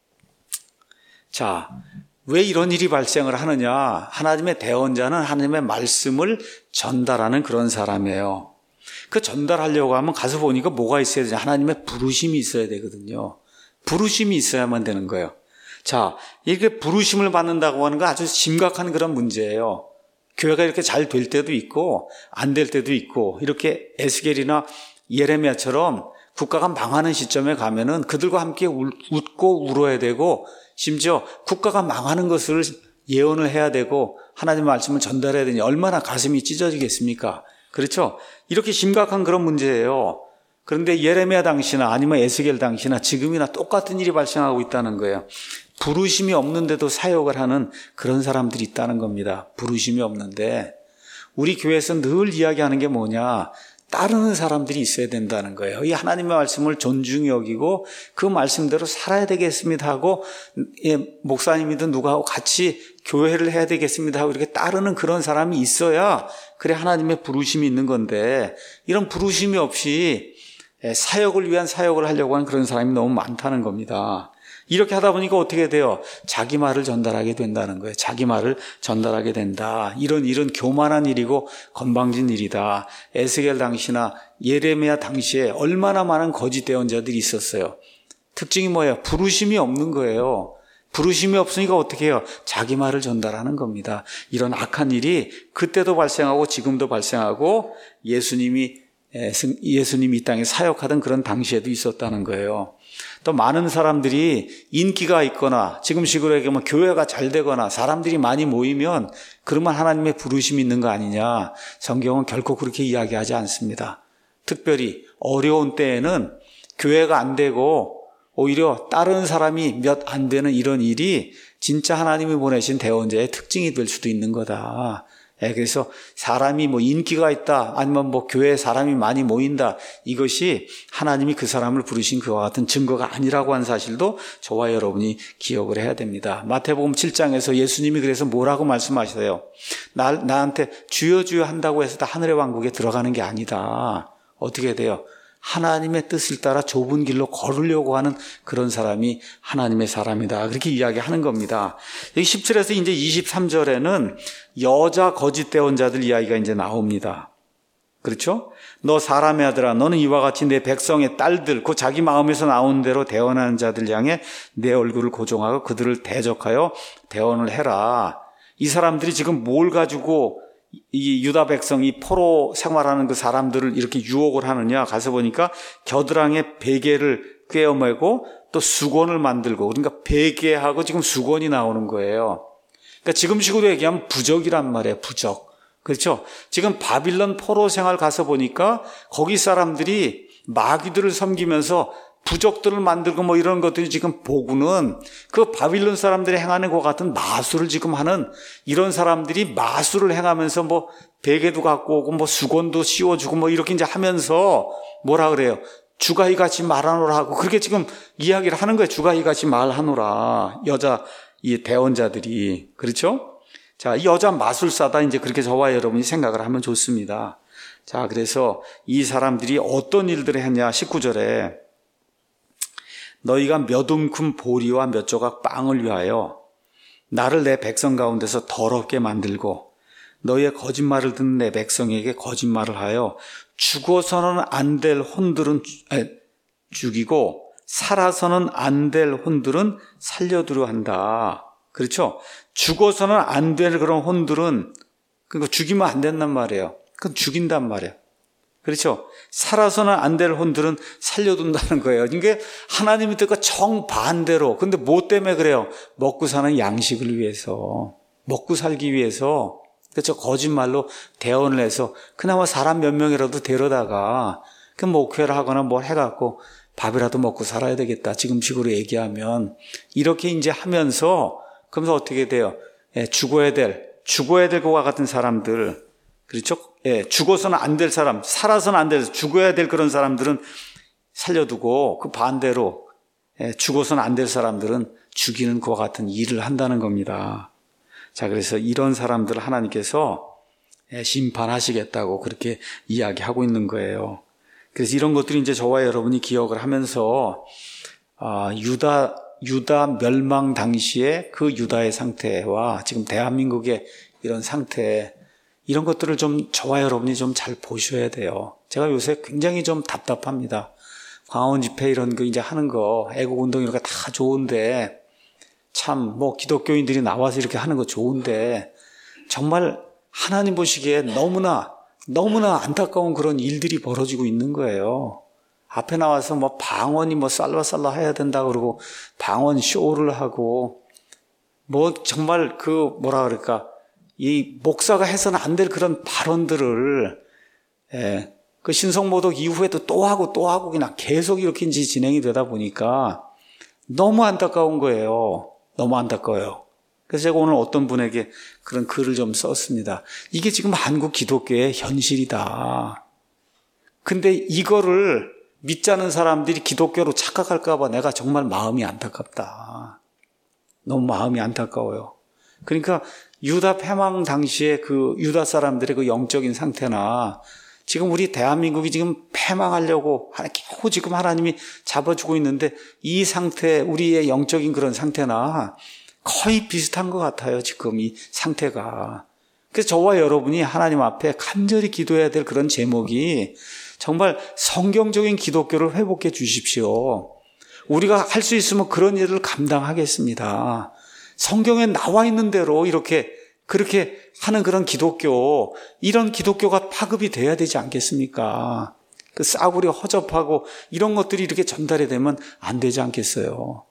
자, 왜 이런 일이 발생을 하느냐? 하나님의 대언자는 하나님의 말씀을 전달하는 그런 사람이에요. 그 전달하려고 하면 가서 보니까 뭐가 있어야 되냐? 하나님의 부르심이 있어야 되거든요. 부르심이 있어야만 되는 거예요. 자, 이렇게 부르심을 받는다고 하는 건 아주 심각한 그런 문제예요. 교회가 이렇게 잘 될 때도 있고 안 될 때도 있고 이렇게 에스겔이나 예레미야처럼 국가가 망하는 시점에 가면은 그들과 함께 웃고 울어야 되고 심지어 국가가 망하는 것을 예언을 해야 되고 하나님의 말씀을 전달해야 되니 얼마나 가슴이 찢어지겠습니까? 그렇죠? 이렇게 심각한 그런 문제예요. 그런데 예레미야 당시나 아니면 에스겔 당시나 지금이나 똑같은 일이 발생하고 있다는 거예요. 부르심이 없는데도 사역을 하는 그런 사람들이 있다는 겁니다. 부르심이 없는데 우리 교회에서 늘 이야기하는 게 뭐냐? 따르는 사람들이 있어야 된다는 거예요. 이 하나님의 말씀을 존중히 여기고 그 말씀대로 살아야 되겠습니다 하고 예, 목사님이든 누가 같이 교회를 해야 되겠습니다 하고 이렇게 따르는 그런 사람이 있어야 그래 하나님의 부르심이 있는 건데 이런 부르심이 없이 사역을 위한 사역을 하려고 하는 그런 사람이 너무 많다는 겁니다. 이렇게 하다 보니까 어떻게 돼요? 자기 말을 전달하게 된다는 거예요. 자기 말을 전달하게 된다. 이런 일은 교만한 일이고 건방진 일이다. 에스겔 당시나 예레미야 당시에 얼마나 많은 거짓 대언자들이 있었어요. 특징이 뭐예요? 부르심이 없는 거예요. 부르심이 없으니까 어떻게 해요? 자기 말을 전달하는 겁니다. 이런 악한 일이 그때도 발생하고 지금도 발생하고 예수님이 예수님이 이 땅에 사역하던 그런 당시에도 있었다는 거예요. 또 많은 사람들이 인기가 있거나 지금식으로 얘기하면 교회가 잘 되거나 사람들이 많이 모이면 그러면 하나님의 부르심이 있는 거 아니냐? 성경은 결코 그렇게 이야기하지 않습니다. 특별히 어려운 때에는 교회가 안 되고 오히려 다른 사람이 몇 안 되는 이런 일이 진짜 하나님이 보내신 대언자의 특징이 될 수도 있는 거다. 예, 그래서 사람이 뭐 인기가 있다 아니면 뭐 교회에 사람이 많이 모인다 이것이 하나님이 그 사람을 부르신 그와 같은 증거가 아니라고 한 사실도 저와 여러분이 기억을 해야 됩니다. 마태복음 칠 장에서 예수님이 그래서 뭐라고 말씀하셔요? 나, 나한테 주여 주여 한다고 해서 다 하늘의 왕국에 들어가는 게 아니다. 어떻게 돼요? 하나님의 뜻을 따라 좁은 길로 걸으려고 하는 그런 사람이 하나님의 사람이다. 그렇게 이야기하는 겁니다. 여기 십 절에서 이제 이십삼 절에는 여자 거짓 대언자들 이야기가 이제 나옵니다. 그렇죠? 너 사람의 아들아, 너는 이와 같이 내 백성의 딸들, 그 자기 마음에서 나온 대로 대언하는 자들 향해 내 얼굴을 고정하고 그들을 대적하여 대언을 해라. 이 사람들이 지금 뭘 가지고 이 유다 백성이 포로 생활하는 그 사람들을 이렇게 유혹을 하느냐? 가서 보니까 겨드랑이에 베개를 꿰어매고 또 수건을 만들고, 그러니까 베개하고 지금 수건이 나오는 거예요. 그러니까 지금식으로 얘기하면 부적이란 말이에요. 부적. 그렇죠? 지금 바빌론 포로 생활 가서 보니까 거기 사람들이 마귀들을 섬기면서 부족들을 만들고 뭐 이런 것들이 지금 보고는 그 바빌론 사람들이 행하는 것 같은 마술을 지금 하는 이런 사람들이 마술을 행하면서 뭐 베개도 갖고 오고 뭐 수건도 씌워주고 뭐 이렇게 이제 하면서 뭐라 그래요? 주가이 같이 말하노라 하고 그렇게 지금 이야기를 하는 거예요. 주가이 같이 말하노라. 여자 이 대원자들이. 그렇죠? 자, 이 여자 마술사다. 이제 그렇게 저와 여러분이 생각을 하면 좋습니다. 자, 그래서 이 사람들이 어떤 일들을 했냐? 십구 절에 너희가 몇 움큼 보리와 몇 조각 빵을 위하여 나를 내 백성 가운데서 더럽게 만들고 너희의 거짓말을 듣는 내 백성에게 거짓말을 하여 죽어서는 안 될 혼들은 죽이고 살아서는 안 될 혼들은 살려두려 한다. 그렇죠? 죽어서는 안 될 그런 혼들은 그러니까 죽이면 안 된단 말이에요. 그건 죽인단 말이에요. 그렇죠? 살아서는 안 될 혼들은 살려둔다는 거예요. 그러니까 하나님의 뜻과 정반대로. 근데 뭐 때문에 그래요? 먹고 사는 양식을 위해서. 먹고 살기 위해서. 그렇죠? 거짓말로 대언을 해서 그나마 사람 몇 명이라도 데려다가 그 목회를 하거나 뭘 해갖고 밥이라도 먹고 살아야 되겠다. 지금식으로 얘기하면. 이렇게 이제 하면서 그러면서 어떻게 돼요? 예, 죽어야 될, 죽어야 될 것과 같은 사람들. 그렇죠? 예, 죽어서는 안 될 사람, 살아서는 안 될, 죽어야 될 그런 사람들은 살려두고 그 반대로 예, 죽어서는 안 될 사람들은 죽이는 것과 같은 일을 한다는 겁니다. 자, 그래서 이런 사람들을 하나님께서 예, 심판하시겠다고 그렇게 이야기하고 있는 거예요. 그래서 이런 것들이 이제 저와 여러분이 기억을 하면서 아, 유다 유다 멸망 당시에 그 유다의 상태와 지금 대한민국의 이런 상태 이런 것들을 좀 저와 여러분이 좀 잘 보셔야 돼요. 제가 요새 굉장히 좀 답답합니다. 광화문 집회 이런 거 이제 하는 거, 애국운동 이런 거 다 좋은데, 참, 뭐, 기독교인들이 나와서 이렇게 하는 거 좋은데, 정말 하나님 보시기에 너무나, 너무나 안타까운 그런 일들이 벌어지고 있는 거예요. 앞에 나와서 뭐 방언이 뭐 쌀라쌀라 해야 된다 그러고, 방언 쇼를 하고, 뭐 정말 그, 뭐라 그럴까, 이 목사가 해서는 안 될 그런 발언들을 예, 그 신성모독 이후에도 또 하고 또 하고 그냥 계속 이렇게 이제 진행이 되다 보니까 너무 안타까운 거예요. 너무 안타까워요. 그래서 제가 오늘 어떤 분에게 그런 글을 좀 썼습니다. 이게 지금 한국 기독교의 현실이다. 근데 이거를 믿지 않는 사람들이 기독교로 착각할까 봐 내가 정말 마음이 안타깝다. 너무 마음이 안타까워요. 그러니까 유다 패망 당시에 그 유다 사람들의 그 영적인 상태나 지금 우리 대한민국이 지금 패망하려고 겨우 지금 하나님이 잡아주고 있는데 이 상태, 우리의 영적인 그런 상태나 거의 비슷한 것 같아요. 지금 이 상태가. 그래서 저와 여러분이 하나님 앞에 간절히 기도해야 될 그런 제목이 정말 성경적인 기독교를 회복해 주십시오. 우리가 할 수 있으면 그런 일을 감당하겠습니다. 성경에 나와 있는 대로 이렇게 그렇게 하는 그런 기독교, 이런 기독교가 파급이 돼야 되지 않겠습니까? 그 싸구려 허접하고 이런 것들이 이렇게 전달이 되면 안 되지 않겠어요?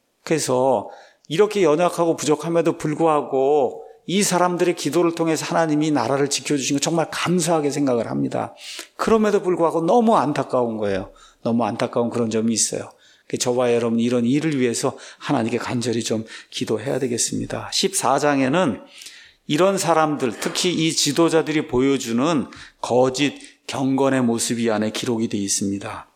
그래서 이렇게 연약하고 부족함에도 불구하고 이 사람들의 기도를 통해서 하나님이 나라를 지켜주신 거 정말 감사하게 생각을 합니다. 그럼에도 불구하고 너무 안타까운 거예요. 너무 안타까운 그런 점이 있어요. 저와 여러분 이런 일을 위해서 하나님께 간절히 좀 기도해야 되겠습니다. 십사 장에는 이런 사람들, 특히 이 지도자들이 보여주는 거짓 경건의 모습이 안에 기록이 되어 있습니다.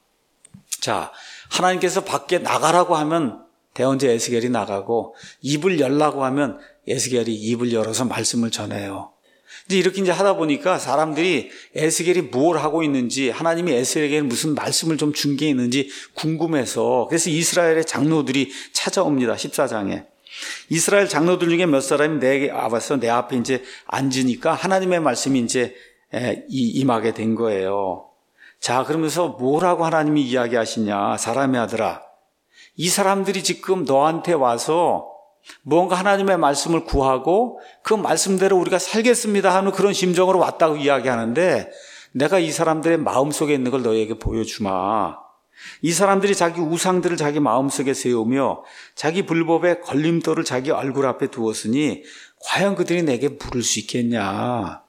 자, 하나님께서 밖에 나가라고 하면 대언자 에스겔이 나가고 입을 열라고 하면 에스겔이 입을 열어서 말씀을 전해요. 이제 이렇게 이제 하다 보니까 사람들이 에스겔이 뭘 하고 있는지, 하나님이 에스겔에게 무슨 말씀을 좀 준 게 있는지 궁금해서, 그래서 이스라엘의 장로들이 찾아옵니다. 십사 장에. 이스라엘 장로들 중에 몇 사람이 내게 와서 내 앞에 이제 앉으니까 하나님의 말씀이 이제 임하게 된 거예요. 자, 그러면서 뭐라고 하나님이 이야기하시냐? 사람의 아들아, 이 사람들이 지금 너한테 와서 뭔가 하나님의 말씀을 구하고 그 말씀대로 우리가 살겠습니다 하는 그런 심정으로 왔다고 이야기하는데, 내가 이 사람들의 마음속에 있는 걸 너희에게 보여주마. 이 사람들이 자기 우상들을 자기 마음속에 세우며 자기 불법의 걸림돌을 자기 얼굴 앞에 두었으니 과연 그들이 내게 물을 수 있겠냐.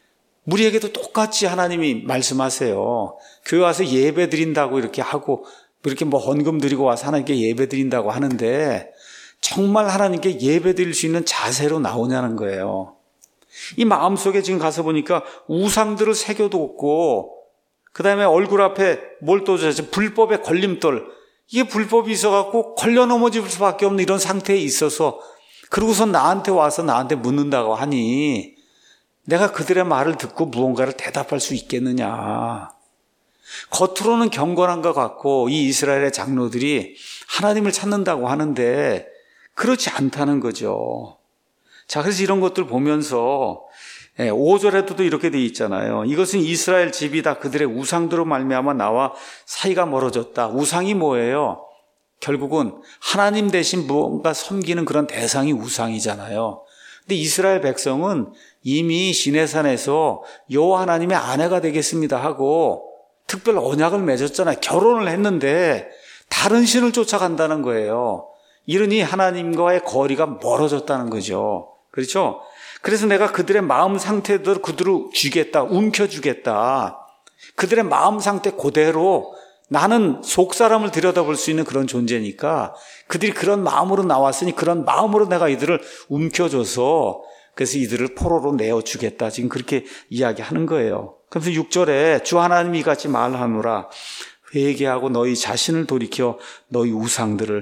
우리에게도 똑같이 하나님이 말씀하세요. 교회 와서 예배 드린다고 이렇게 하고 이렇게 뭐 헌금 드리고 와서 하나님께 예배 드린다고 하는데 정말 하나님께 예배 드릴 수 있는 자세로 나오냐는 거예요. 이 마음속에 지금 가서 보니까 우상들을 새겨뒀고 그 다음에 얼굴 앞에 뭘 또 줬지? 불법의 걸림돌. 이게 불법이 있어갖고 걸려 넘어질 수밖에 없는 이런 상태에 있어서 그러고서 나한테 와서 나한테 묻는다고 하니 내가 그들의 말을 듣고 무언가를 대답할 수 있겠느냐. 겉으로는 경건한 것 같고 이 이스라엘의 장로들이 하나님을 찾는다고 하는데 그렇지 않다는 거죠. 자, 그래서 이런 것들 보면서 오 절에도 이렇게 돼 있잖아요. 이것은 이스라엘 집이 다 그들의 우상들로 말미암아 나와 사이가 멀어졌다. 우상이 뭐예요? 결국은 하나님 대신 무언가 섬기는 그런 대상이 우상이잖아요. 근데 이스라엘 백성은 이미 시내산에서 여호와 하나님의 아내가 되겠습니다 하고 특별 언약을 맺었잖아요. 결혼을 했는데 다른 신을 쫓아간다는 거예요. 이러니 하나님과의 거리가 멀어졌다는 거죠. 그렇죠? 그래서 내가 그들의 마음 상태대로 그들을 주겠다, 움켜주겠다. 그들의 마음 상태 그대로 나는 속 사람을 들여다볼 수 있는 그런 존재니까 그들이 그런 마음으로 나왔으니 그런 마음으로 내가 이들을 움켜줘서 그래서 이들을 포로로 내어주겠다. 지금 그렇게 이야기하는 거예요. 그래서 육 절에 주 하나님이 같이 말하노라. 회개하고 너희 자신을 돌이켜 너희 우상들을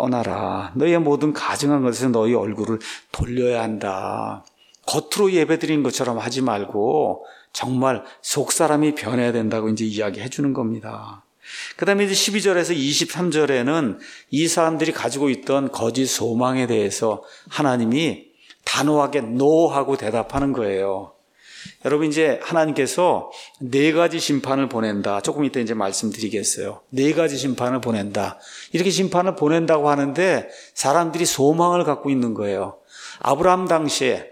떠나라. 너희의 모든 가증한 것에서 너희 얼굴을 돌려야 한다. 겉으로 예배드리는 것처럼 하지 말고 정말 속사람이 변해야 된다고 이제 이야기해 주는 겁니다. 그 다음에 이제 십이 절에서 이십삼 절에는 이 사람들이 가지고 있던 거짓 소망에 대해서 하나님이 단호하게 노 하고 대답하는 거예요. 여러분 이제 하나님께서 네 가지 심판을 보낸다. 조금 이따 이제 말씀드리겠어요. 네 가지 심판을 보낸다. 이렇게 심판을 보낸다고 하는데 사람들이 소망을 갖고 있는 거예요. 아브라함 당시에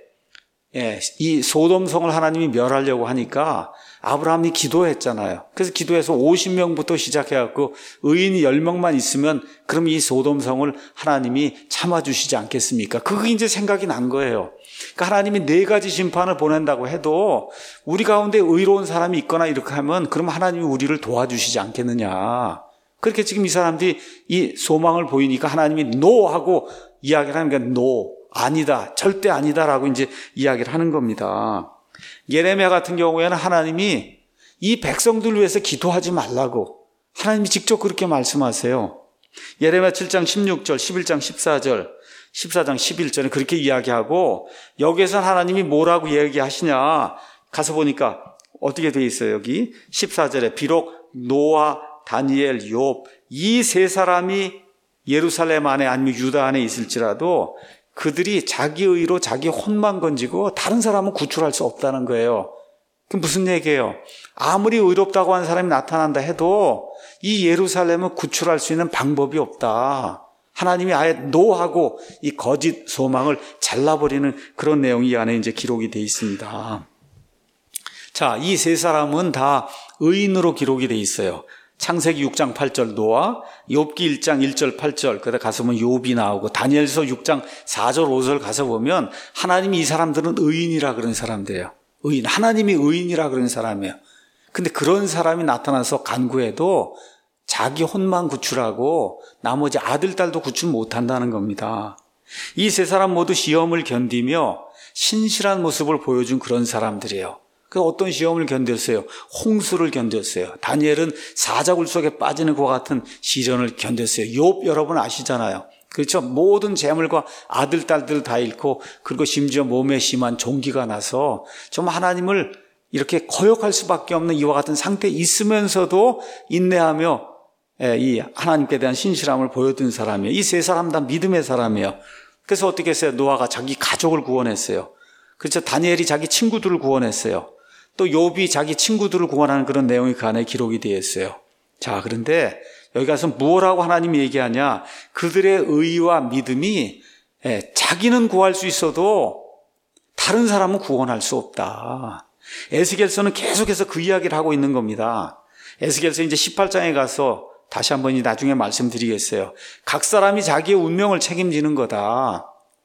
예, 이 소돔성을 하나님이 멸하려고 하니까 아브라함이 기도했잖아요. 그래서 기도해서 오십 명부터 시작해갖고 의인이 열 명만 있으면 그럼 이 소돔성을 하나님이 참아주시지 않겠습니까? 그게 이제 생각이 난 거예요. 그러니까 하나님이 네 가지 심판을 보낸다고 해도 우리 가운데 의로운 사람이 있거나 이렇게 하면 그럼 하나님이 우리를 도와주시지 않겠느냐. 그렇게 지금 이 사람들이 이 소망을 보이니까 하나님이 노 하고 이야기를 하는 거예요. 노. 아니다. 절대 아니다라고 이제 이야기를 하는 겁니다. 예레미야 같은 경우에는 하나님이 이 백성들 위해서 기도하지 말라고 하나님이 직접 그렇게 말씀하세요. 예레미야 칠 장 십육 절, 십일 장 십사 절, 십사 장 십일 절에 그렇게 이야기하고 여기에서 하나님이 뭐라고 얘기하시냐 가서 보니까 어떻게 돼 있어요. 여기 십사 절에 비록 노아, 다니엘, 욥 이 세 사람이 예루살렘 안에 아니면 유다 안에 있을지라도 그들이 자기 의로 자기 혼만 건지고 다른 사람은 구출할 수 없다는 거예요. 그 무슨 얘기예요? 아무리 의롭다고 하는 사람이 나타난다 해도 이 예루살렘은 구출할 수 있는 방법이 없다. 하나님이 아예 노하고 이 거짓 소망을 잘라버리는 그런 내용이 이 안에 이제 기록이 되어 있습니다. 자, 이 세 사람은 다 의인으로 기록이 되어 있어요. 창세기 육 장 팔 절 노아, 욥기 일 장 일 절 팔 절, 그다 가서 보면 욥이 나오고 다니엘서 육 장 사 절 오 절 가서 보면 하나님이 이 사람들은 의인이라 그런 사람들이에요. 의인, 하나님이 의인이라 그런 사람이에요. 근데 그런 사람이 나타나서 간구해도 자기 혼만 구출하고 나머지 아들, 딸도 구출 못한다는 겁니다. 이 세 사람 모두 시험을 견디며 신실한 모습을 보여준 그런 사람들이에요. 그 어떤 시험을 견뎠어요? 홍수를 견뎠어요. 다니엘은 사자굴 속에 빠지는 것과 같은 시련을 견뎠어요. 욥 여러분 아시잖아요. 그렇죠? 모든 재물과 아들, 딸들 다 잃고 그리고 심지어 몸에 심한 종기가 나서 정말 하나님을 이렇게 거역할 수밖에 없는 이와 같은 상태에 있으면서도 인내하며 이 하나님께 대한 신실함을 보여준 사람이에요. 이 세 사람 다 믿음의 사람이에요. 그래서 어떻게 했어요? 노아가 자기 가족을 구원했어요. 그렇죠? 다니엘이 자기 친구들을 구원했어요. 또 욥이 자기 친구들을 구원하는 그런 내용이 그 안에 기록이 되어 있어요. 자, 그런데 여기 가서 뭐라고 하나님이 얘기하냐? 그들의 의와 믿음이 예, 자기는 구할 수 있어도 다른 사람은 구원할 수 없다. 에스겔서는 계속해서 그 이야기를 하고 있는 겁니다. 에스겔서 이제 십팔 장에 가서 다시 한번 나중에 말씀드리겠어요. 각 사람이 자기의 운명을 책임지는 거다.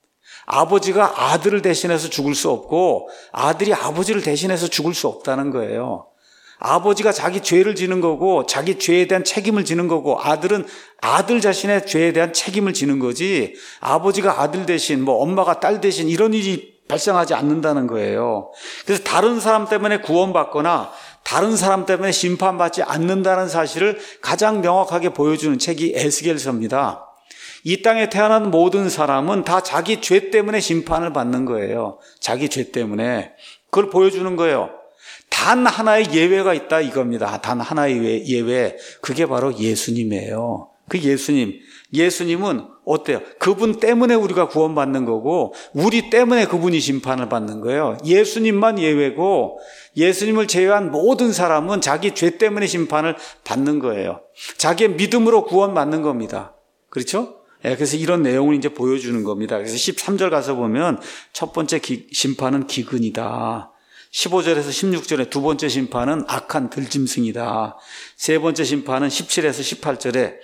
아버지가 아들을 대신해서 죽을 수 없고 아들이 아버지를 대신해서 죽을 수 없다는 거예요. 아버지가 자기 죄를 지는 거고 자기 죄에 대한 책임을 지는 거고 아들은 아들 자신의 죄에 대한 책임을 지는 거지 아버지가 아들 대신 뭐 엄마가 딸 대신 이런 일이 발생하지 않는다는 거예요. 그래서 다른 사람 때문에 구원받거나 다른 사람 때문에 심판받지 않는다는 사실을 가장 명확하게 보여주는 책이 에스겔서입니다. 이 땅에 태어난 모든 사람은 다 자기 죄 때문에 심판을 받는 거예요. 자기 죄 때문에. 그걸 보여주는 거예요. 단 하나의 예외가 있다 이겁니다. 단 하나의 예외. 그게 바로 예수님이에요. 그 예수님. 예수님은 어때요? 그분 때문에 우리가 구원받는 거고 우리 때문에 그분이 심판을 받는 거예요. 예수님만 예외고 예수님을 제외한 모든 사람은 자기 죄 때문에 심판을 받는 거예요. 자기의 믿음으로 구원받는 겁니다. 그렇죠? 예, 그래서 이런 내용을 이제 보여주는 겁니다. 그래서 십삼 절 가서 보면 첫 번째 기, 심판은 기근이다. 십오 절에서 십육 절에 두 번째 심판은 악한 들짐승이다. 세 번째 심판은 십칠에서 십팔 절에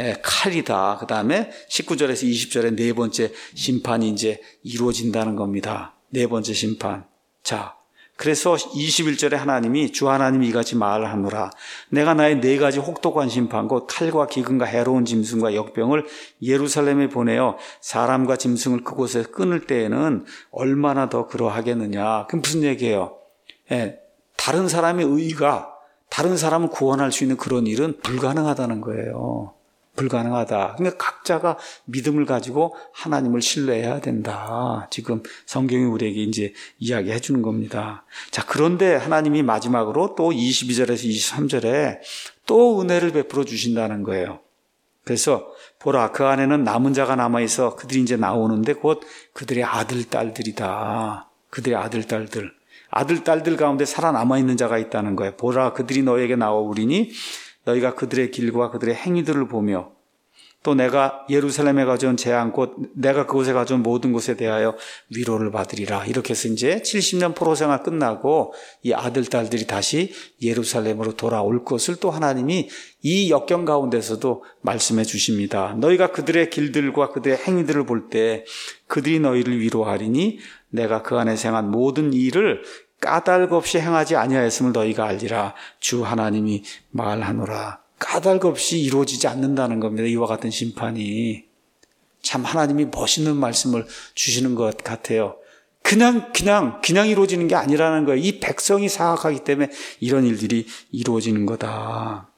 칼이다. 그 다음에 십구 절에서 이십 절에 네 번째 심판이 이제 이루어진다는 겁니다. 네 번째 심판. 자, 그래서 이십일 절에 하나님이 주 하나님이 이같이 말하노라. 내가 나의 네 가지 혹독한 심판 곧 칼과 기근과 해로운 짐승과 역병을 예루살렘에 보내어 사람과 짐승을 그곳에 끊을 때에는 얼마나 더 그러하겠느냐. 그럼 무슨 얘기예요? 예, 다른 사람의 의의가 다른 사람을 구원할 수 있는 그런 일은 불가능하다는 거예요. 불가능하다. 그러니까 각자가 믿음을 가지고 하나님을 신뢰해야 된다. 지금 성경이 우리에게 이제 이야기해 주는 겁니다. 자, 그런데 하나님이 마지막으로 또 이십이 절에서 이십삼 절에 또 은혜를 베풀어 주신다는 거예요. 그래서 보라, 그 안에는 남은 자가 남아있어 그들이 이제 나오는데 곧 그들의 아들, 딸들이다. 그들의 아들, 딸들. 아들, 딸들 가운데 살아남아있는 자가 있다는 거예요. 보라, 그들이 너에게 나오리니 너희가 그들의 길과 그들의 행위들을 보며 또 내가 예루살렘에 가져온 재앙 곧 내가 그곳에 가져온 모든 것에 대하여 위로를 받으리라. 이렇게 해서 이제 칠십 년 포로 생활 끝나고 이 아들, 딸들이 다시 예루살렘으로 돌아올 것을 또 하나님이 이 역경 가운데서도 말씀해 주십니다. 너희가 그들의 길들과 그들의 행위들을 볼 때 그들이 너희를 위로하리니 내가 그 안에 행한 모든 일을 까닭 없이 행하지 아니하였음을 너희가 알리라. 주 하나님이 말하노라. 까닭 없이 이루어지지 않는다는 겁니다. 이와 같은 심판이. 참 하나님이 멋있는 말씀을 주시는 것 같아요. 그냥 그냥 그냥 이루어지는 게 아니라는 거예요. 이 백성이 사악하기 때문에 이런 일들이 이루어지는 거다.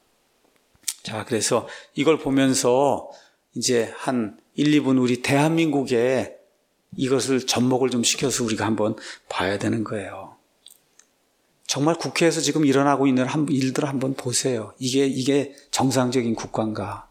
자, 그래서 이걸 보면서 이제 한 일, 이 분 우리 대한민국에 이것을 접목을 좀 시켜서 우리가 한번 봐야 되는 거예요. 정말 국회에서 지금 일어나고 있는 일들을 한번 보세요. 이게, 이게 정상적인 국가인가?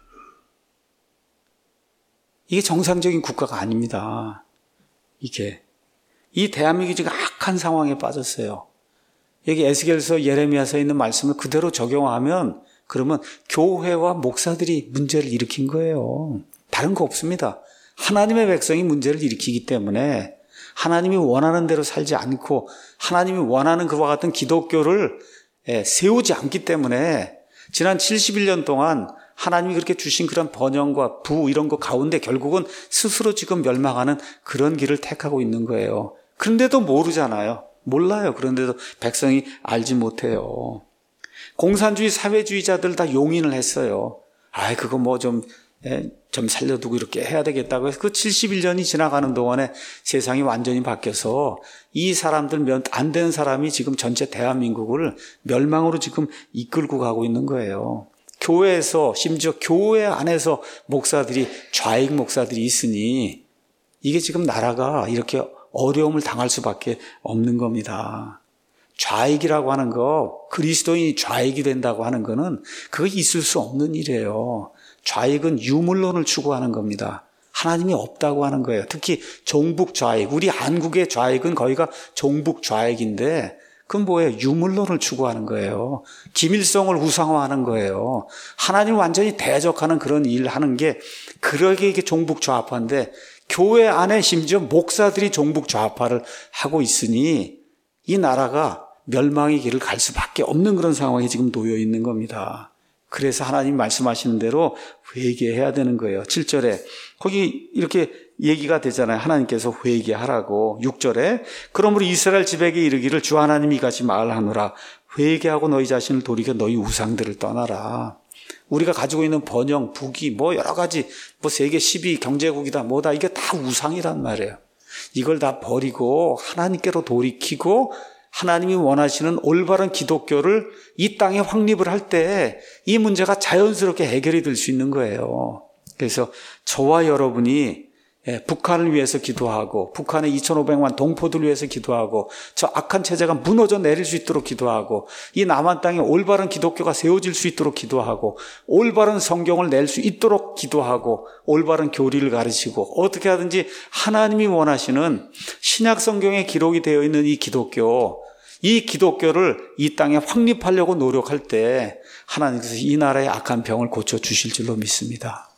이게 정상적인 국가가 아닙니다. 이게. 이 대한민국이 지금 악한 상황에 빠졌어요. 여기 에스겔서 예레미야서에 있는 말씀을 그대로 적용하면 그러면 교회와 목사들이 문제를 일으킨 거예요. 다른 거 없습니다. 하나님의 백성이 문제를 일으키기 때문에 하나님이 원하는 대로 살지 않고 하나님이 원하는 그와 같은 기독교를 세우지 않기 때문에 지난 칠십일 년 동안 하나님이 그렇게 주신 그런 번영과 부 이런 거 가운데 결국은 스스로 지금 멸망하는 그런 길을 택하고 있는 거예요. 그런데도 모르잖아요. 몰라요. 그런데도 백성이 알지 못해요. 공산주의 사회주의자들 다 용인을 했어요. 아이 그거 뭐 좀 좀 살려두고 이렇게 해야 되겠다고 해서 그 칠십일 년이 지나가는 동안에 세상이 완전히 바뀌어서 이 사람들 몇 안 되는 사람이 지금 전체 대한민국을 멸망으로 지금 이끌고 가고 있는 거예요. 교회에서 심지어 교회 안에서 목사들이 좌익 목사들이 있으니 이게 지금 나라가 이렇게 어려움을 당할 수밖에 없는 겁니다. 좌익이라고 하는 거, 그리스도인이 좌익이 된다고 하는 거는 그거 있을 수 없는 일이에요. 좌익은 유물론을 추구하는 겁니다. 하나님이 없다고 하는 거예요. 특히 종북 좌익, 우리 한국의 좌익은 거기가 종북 좌익인데 그건 뭐예요? 유물론을 추구하는 거예요. 김일성을 우상화하는 거예요. 하나님을 완전히 대적하는 그런 일을 하는 게 그러게 이게 종북 좌파인데 교회 안에 심지어 목사들이 종북 좌파를 하고 있으니 이 나라가 멸망의 길을 갈 수밖에 없는 그런 상황에 지금 놓여 있는 겁니다. 그래서 하나님 말씀하시는 대로 회개해야 되는 거예요. 칠 절에 거기 이렇게 얘기가 되잖아요. 하나님께서 회개하라고. 육 절에 그러므로 이스라엘 집에게 이르기를 주 하나님이 이같이 말하노라. 회개하고 너희 자신을 돌이켜 너희 우상들을 떠나라. 우리가 가지고 있는 번영, 부귀, 뭐 여러 가지, 뭐 세계 십 위 경제국이다, 뭐다, 이게 다 우상이란 말이에요. 이걸 다 버리고 하나님께로 돌이키고 하나님이 원하시는 올바른 기독교를 이 땅에 확립을 할 때 이 문제가 자연스럽게 해결이 될 수 있는 거예요. 그래서 저와 여러분이 북한을 위해서 기도하고 북한의 이천오백만 동포들 위해서 기도하고 저 악한 체제가 무너져 내릴 수 있도록 기도하고 이 남한 땅에 올바른 기독교가 세워질 수 있도록 기도하고 올바른 성경을 낼 수 있도록 기도하고 올바른 교리를 가르치고 어떻게 하든지 하나님이 원하시는 신약 성경에 기록이 되어 있는 이 기독교, 이 기독교를 이 땅에 확립하려고 노력할 때 하나님께서 이 나라의 악한 병을 고쳐주실 줄로 믿습니다.